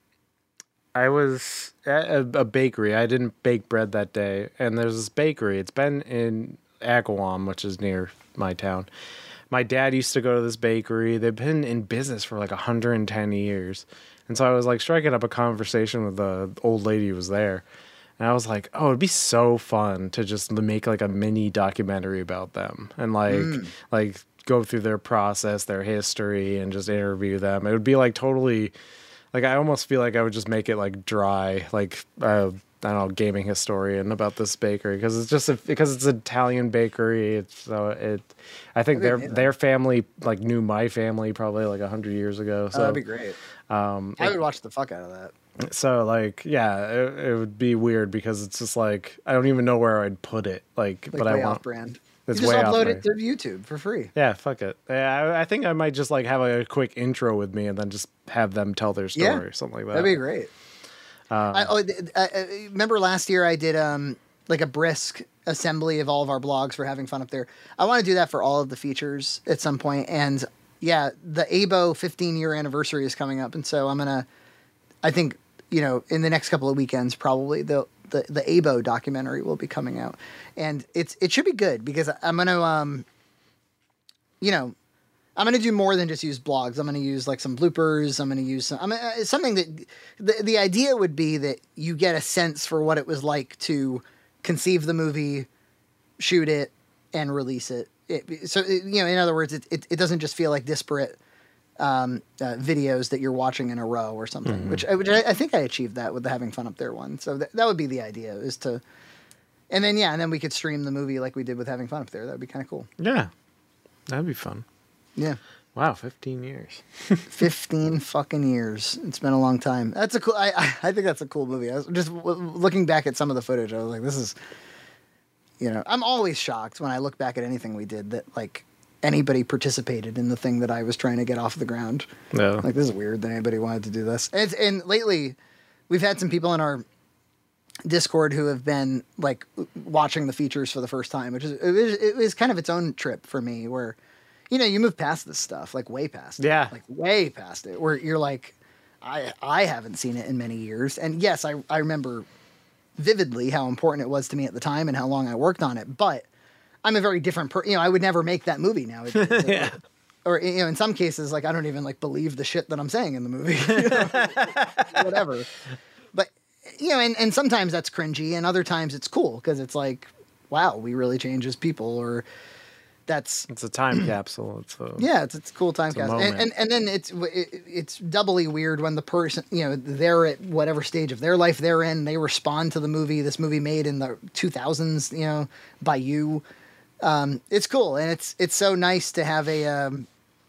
I was at a, a bakery. I didn't bake bread that day, and there's this bakery. It's been in Agawam, which is near my town. My dad used to go to this bakery. They've been in business for like one hundred ten years. And so I was like striking up a conversation with the old lady who was there. And I was like, oh, it'd be so fun to just make like a mini documentary about them and like mm. like go through their process, their history, and just interview them. It would be like totally like I almost feel like I would just make it like dry, like uh, I don't know, gaming historian about this bakery because it's just a, because it's an Italian bakery. It's so it. I think their their family like knew my family probably like a hundred years ago. So oh, that'd be great. Um, I would watch the fuck out of that. So like, yeah, it, it would be weird because it's just like I don't even know where I'd put it. Like, like but I want brand. It's you just way upload off it to YouTube for free. Yeah, fuck it. Yeah, I, I think I might just like have a quick intro with me and then just have them tell their story yeah, or something like that. That'd be great. Um, I, oh, I, I, remember last year I did um like a brisk assembly of all of our blogs for having fun up there. I want to do that for all of the features at some point. And yeah, the A B O fifteen year anniversary is coming up, and so I'm gonna. I think you know in the next couple of weekends probably the the the A B O documentary will be coming out, and it's it should be good because I'm gonna um. You know. I'm going to do more than just use blogs. I'm going to use like some bloopers. I'm going to use some, I'm uh, something that the, the idea would be that you get a sense for what it was like to conceive the movie, shoot it, and release it. it so, it, you know, in other words, it, it, it doesn't just feel like disparate um, uh, videos that you're watching in a row or something, mm-hmm. which, which I, I think I achieved that with the Having Fun Up There one. So th- that would be the idea is to, and then, yeah, and then we could stream the movie like we did with Having Fun Up There. That would be kind of cool. Yeah, that'd be fun. Yeah. Wow, fifteen years. fifteen fucking years. It's been a long time. That's a cool. I I think that's a cool movie. I was just w- looking back at some of the footage. I was like, this is. You know, I'm always shocked when I look back at anything we did that like anybody participated in the thing that I was trying to get off the ground. No. Like this is weird that anybody wanted to do this. And and lately, we've had some people in our Discord who have been like watching the features for the first time, which is it was, it was kind of its own trip for me where. You know, you move past this stuff, like way past it. Yeah. Like way past it, where you're like, I I haven't seen it in many years. And yes, I, I remember vividly how important it was to me at the time and how long I worked on it. But I'm a very different person. You know, I would never make that movie now. yeah. Or, you know, in some cases, like, I don't even, like, believe the shit that I'm saying in the movie. You know? Whatever. But, you know, and, and sometimes that's cringy, and other times it's cool, because it's like, wow, we really change as people, or... That's it's a time capsule. It's a, yeah, it's it's a cool time capsule, and, and and then it's it, it's doubly weird when the person you know they're at whatever stage of their life they're in. They respond to the movie. This movie made in the two thousands, you know, by you. Um, it's cool, and it's it's so nice to have a. Um,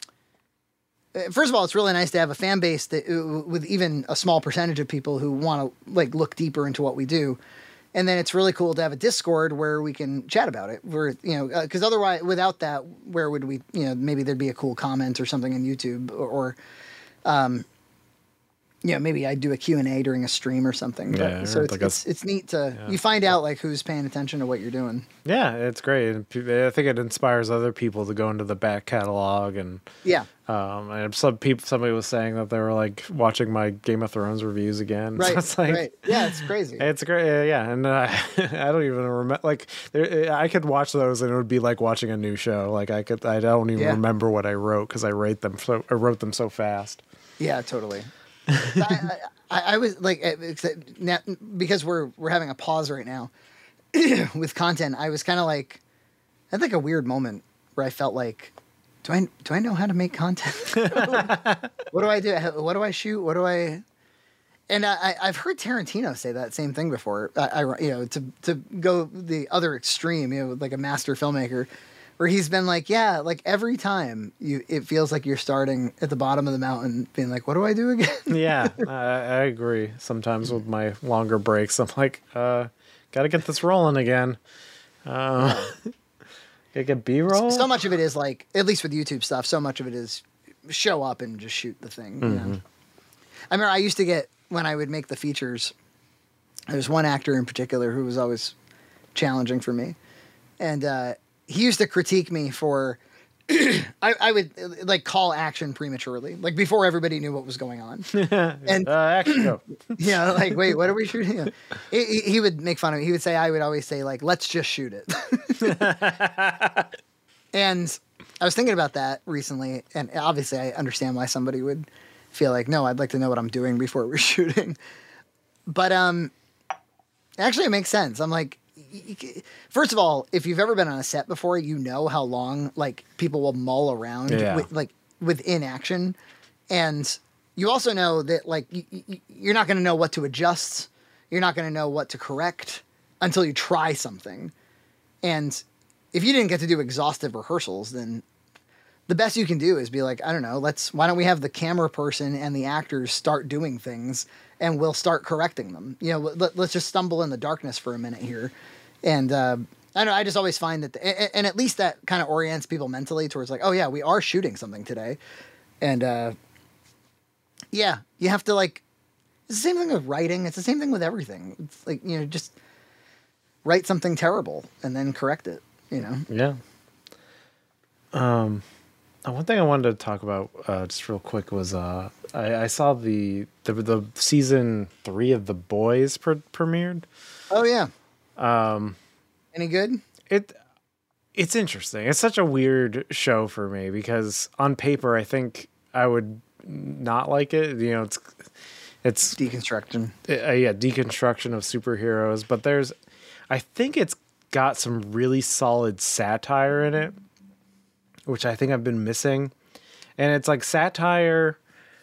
first of all, it's really nice to have a fan base that with even a small percentage of people who want to like look deeper into what we do. And then it's really cool to have a Discord where we can chat about it. Where you know, because uh, otherwise, without that, where would we? You know, maybe there'd be a cool comment or something in YouTube, or, or um, you know, maybe I'd do a Q and A during a stream or something. But, yeah, so it's, like it's, a, it's neat to yeah. you find out like who's paying attention to what you're doing. Yeah, it's great. I think it inspires other people to go into the back catalog and yeah. Um, and some people, somebody was saying that they were like watching my Game of Thrones reviews again. Right, so it's like, right. Yeah, it's crazy. It's great. Yeah, and uh, I don't even remember. Like, there, I could watch those, and it would be like watching a new show. Like, I could, I don't even yeah. remember what I wrote because I write them so, I wrote them so fast. Yeah, totally. I, I, I was like, now, because we're we're having a pause right now with content. I was kind of like, I had like a weird moment where I felt like. Do I do I know how to make content? What do I do? What do I shoot? What do I? And I, I've heard Tarantino say that same thing before. I, I, you know, to to go the other extreme, you know, like a master filmmaker, where he's been like, yeah, like every time you, it feels like you're starting at the bottom of the mountain, being like, what do I do again? Yeah, I, I agree. Sometimes with my longer breaks, I'm like, uh, gotta get this rolling again. Uh, gotta get B-roll. So much of it is like, at least with YouTube stuff, so much of it is show up and just shoot the thing. You Mm-hmm. know? I remember I used to get, when I would make the features, there was one actor in particular who was always challenging for me. And uh, he used to critique me for, I, I would uh, like call action prematurely, like before everybody knew what was going on. And uh, action go. yeah, like, wait, what are we shooting? Yeah. He, he- he would make fun of me. He would say, I would always say, like, let's just shoot it. And I was thinking about that recently, and obviously I understand why somebody would feel like, no, I'd like to know what I'm doing before we're shooting. But um, actually, it makes sense. I'm like, y- y- first of all, if you've ever been on a set before, you know how long like people will mull around Yeah. with, like within action, and you also know that like y- y- you're not going to know what to adjust, you're not going to know what to correct until you try something, and if you didn't get to do exhaustive rehearsals, then the best you can do is be like, I don't know, let's, why don't we have the camera person and the actors start doing things and we'll start correcting them. You know, let, let's just stumble in the darkness for a minute here. And uh, I don't know, I just always find that, the, and, and at least that kind of orients people mentally towards like, oh yeah, we are shooting something today. And uh, yeah, you have to like, it's the same thing with writing. It's the same thing with everything. It's like, you know, just write something terrible and then correct it, you know? Yeah. Um, uh, one thing I wanted to talk about uh, just real quick was uh, I, I saw the, the the season three of The Boys pre- premiered. Oh yeah. Um, Any good? It it's interesting. It's such a weird show for me because on paper I think I would not like it. You know, it's it's Deconstruction. uh, yeah, deconstruction of superheroes, but there's I think it's got some really solid satire in it, which I think I've been missing. And it's like satire,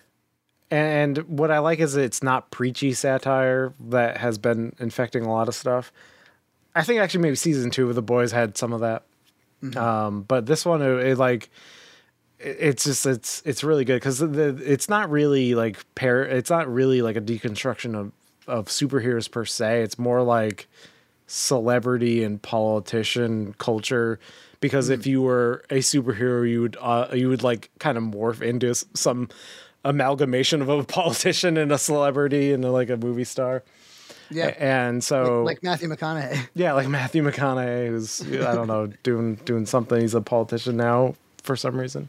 and what I like is it's not preachy satire that has been infecting a lot of stuff. I think actually maybe season two of The Boys had some of that. Mm-hmm. Um, but this one, it, it like, it, it's just, it's, it's really good because it's not really like pair. It's not really like a deconstruction of, of superheroes per se. It's more like celebrity and politician culture, because mm. if you were a superhero, you would uh, you would like kind of morph into some amalgamation of a politician and a celebrity and a, like a movie star. Yeah, and so like, like Matthew McConaughey. Yeah, like Matthew McConaughey, who's I don't know doing doing something. He's a politician now for some reason.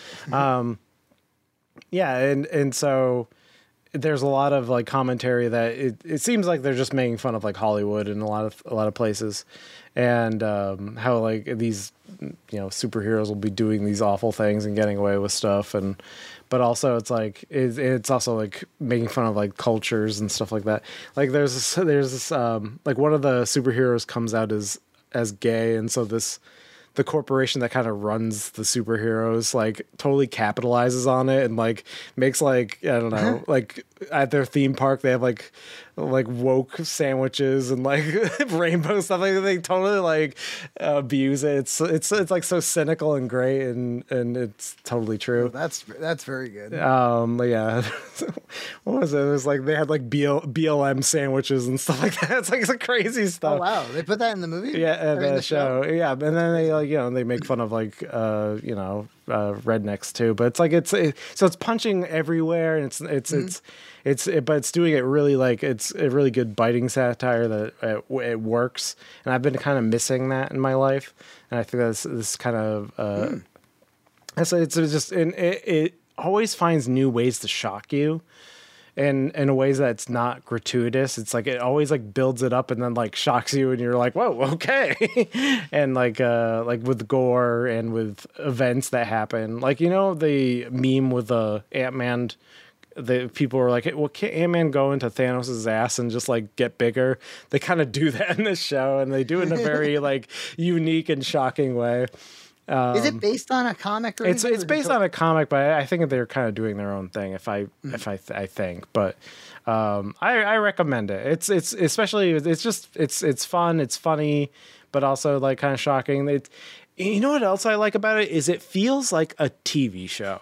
Um, yeah, and and so there's a lot of like commentary that it, it seems like they're just making fun of like Hollywood in a lot of a lot of places, and um, how like these you know superheroes will be doing these awful things and getting away with stuff, and but also it's like it, it's also like making fun of like cultures and stuff like that. Like there's this, there's this um, like one of the superheroes comes out as as gay, and so this. The corporation that kind of runs the superheroes like totally capitalizes on it and like makes like I don't know like at their theme park they have like like woke sandwiches and like rainbow stuff like they totally like abuse it. It's it's it's like so cynical and great and and it's totally true. That's that's very good. Um yeah. What was it? It was like they had like B L, B L M sandwiches and stuff like that. It's like some crazy stuff. Oh wow, they put that in the movie? Yeah, uh, Or the, in the show. show. Yeah, and then they like you know they make fun of like uh you know uh, rednecks too, but it's like it's it, so it's punching everywhere and it's it's mm-hmm. it's it's it, but it's doing it really like it's a really good biting satire that it, it works, and I've been kind of missing that in my life, and I think that's this kind of uh mm. it's it's just and it, it always finds new ways to shock you. And in ways that's not gratuitous. It's like it always like builds it up and then like shocks you and you're like, whoa, okay. And like uh like with gore and with events that happen. Like, you know, the meme with the Ant-Man, the people are like, hey, well, can't Ant-Man go into Thanos' ass and just like get bigger? They kind of do that in this show, and they do it in a very like unique and shocking way. Um, Is it based on a comic? Or it's anything, it's or is it based to- on a comic, but I think they're kind of doing their own thing. If I mm. if I th- I think, but um, I I recommend it. It's it's especially it's just it's it's fun. It's funny, but also like kind of shocking. It, you know what else I like about it is it feels like a T V show.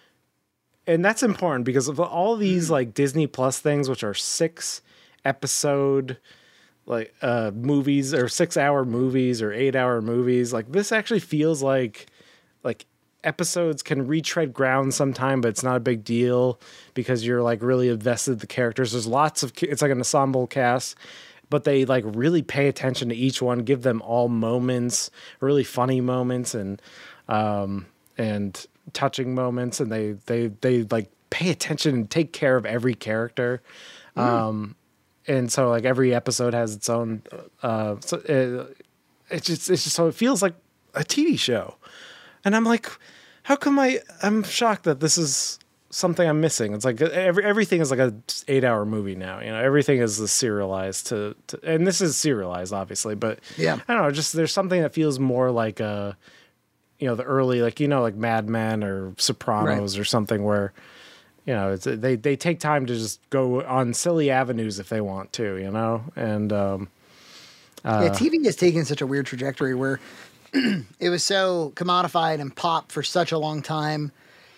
And that's important because of all these like Disney Plus things, which are six episode like uh, movies or six hour movies or eight hour movies. Like this actually feels like like episodes can retread ground sometime, but it's not a big deal because you're like really invested in the characters. There's lots of it's like an ensemble cast, but they like really pay attention to each one, give them all moments, really funny moments and um and touching moments, and they they they like pay attention and take care of every character. Mm. Um and so like every episode has its own uh so it, it's just it's just so it feels like a T V show. And I'm like, how come I I'm shocked that this is something I'm missing. It's like every everything is like a eight hour movie now. You know, everything is serialized to, to and this is serialized obviously, but yeah, I don't know, just there's something that feels more like a you know, the early, like, you know, like Mad Men or Sopranos right. or something where, you know, it's, they, they take time to just go on silly avenues if they want to, you know? And, um, uh, yeah, T V has taken such a weird trajectory where it was so commodified and pop for such a long time.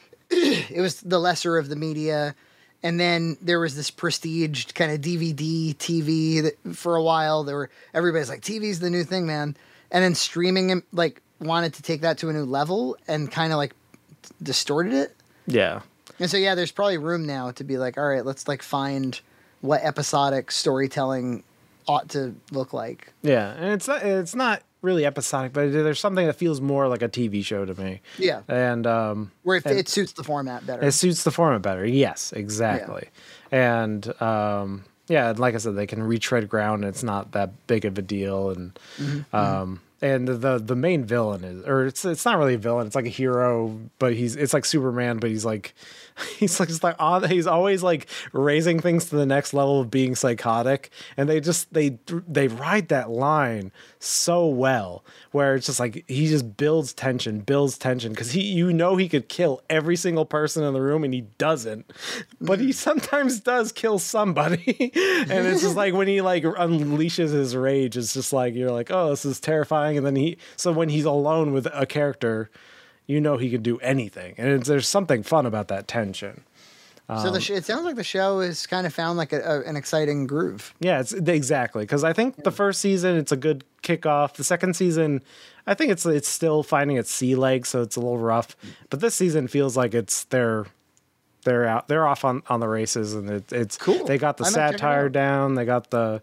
It was the lesser of the media. And then there was this prestiged kind of D V D T V that for a while there were, everybody's like, T V's the new thing, man. And then streaming, like, wanted to take that to a new level and kind of like distorted it. Yeah. And so, yeah, there's probably room now to be like, all right, let's like find what episodic storytelling ought to look like. Yeah. And it's not, it's not really episodic, but there's something that feels more like a T V show to me. Yeah. And, um, where it, and it suits the format better. It suits the format better. Yes, exactly. Yeah. And, um, yeah, like I said, they can retread ground and it's not that big of a deal. And, mm-hmm. um, And the the main villain is, or it's it's not really a villain. It's like a hero, but he's it's like Superman, but he's like he's like just like on. He's always like raising things to the next level of being psychotic, and they just they they ride that line so well, where it's just like he just builds tension, builds tension, because he you know he could kill every single person in the room, and he doesn't, but he sometimes does kill somebody, and it's just like when he like unleashes his rage, it's just like you're like, oh, this is terrifying. And then he, so when he's alone with a character, you know he can do anything, and it's, there's something fun about that tension. Um, so the sh- it sounds like the show has kind of found like a, a, an exciting groove. Yeah, it's exactly because I think yeah. the first season it's a good kickoff. The second season, I think it's it's still finding its sea legs, so it's a little rough. But this season feels like it's they're they're out they're off on, on the races, and it, it's cool. They got the I might check it satire out. down. They got the.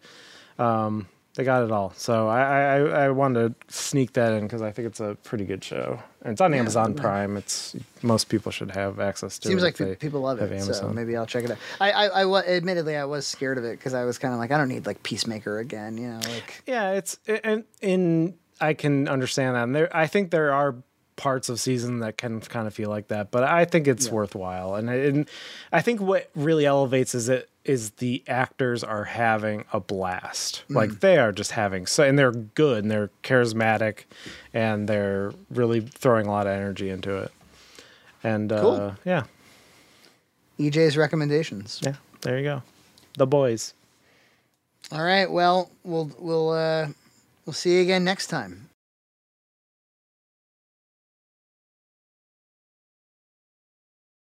Um, They got it all. So I I, I wanted to sneak that in because I think it's a pretty good show. And it's on Yeah, Amazon yeah. Prime. It's most people should have access to Seems it. like if they pe- people love have it, so Amazon. maybe I'll check it out. I, I, I wa- admittedly, I was scared of it because I was kind of like, I don't need like Peacemaker again, you know, like. Yeah, it's and in I can understand that. And there, I think there are parts of season that can kind of feel like that, but I think it's Yeah. worthwhile. And, and I think what really elevates is it is the actors are having a blast. Mm. Like they are just having so, and they're good and they're charismatic and they're really throwing a lot of energy into it. And uh, Cool. yeah, E J's recommendations. yeah, there you go. The Boys. All right. Well, we'll we'll uh, we'll see you again next time.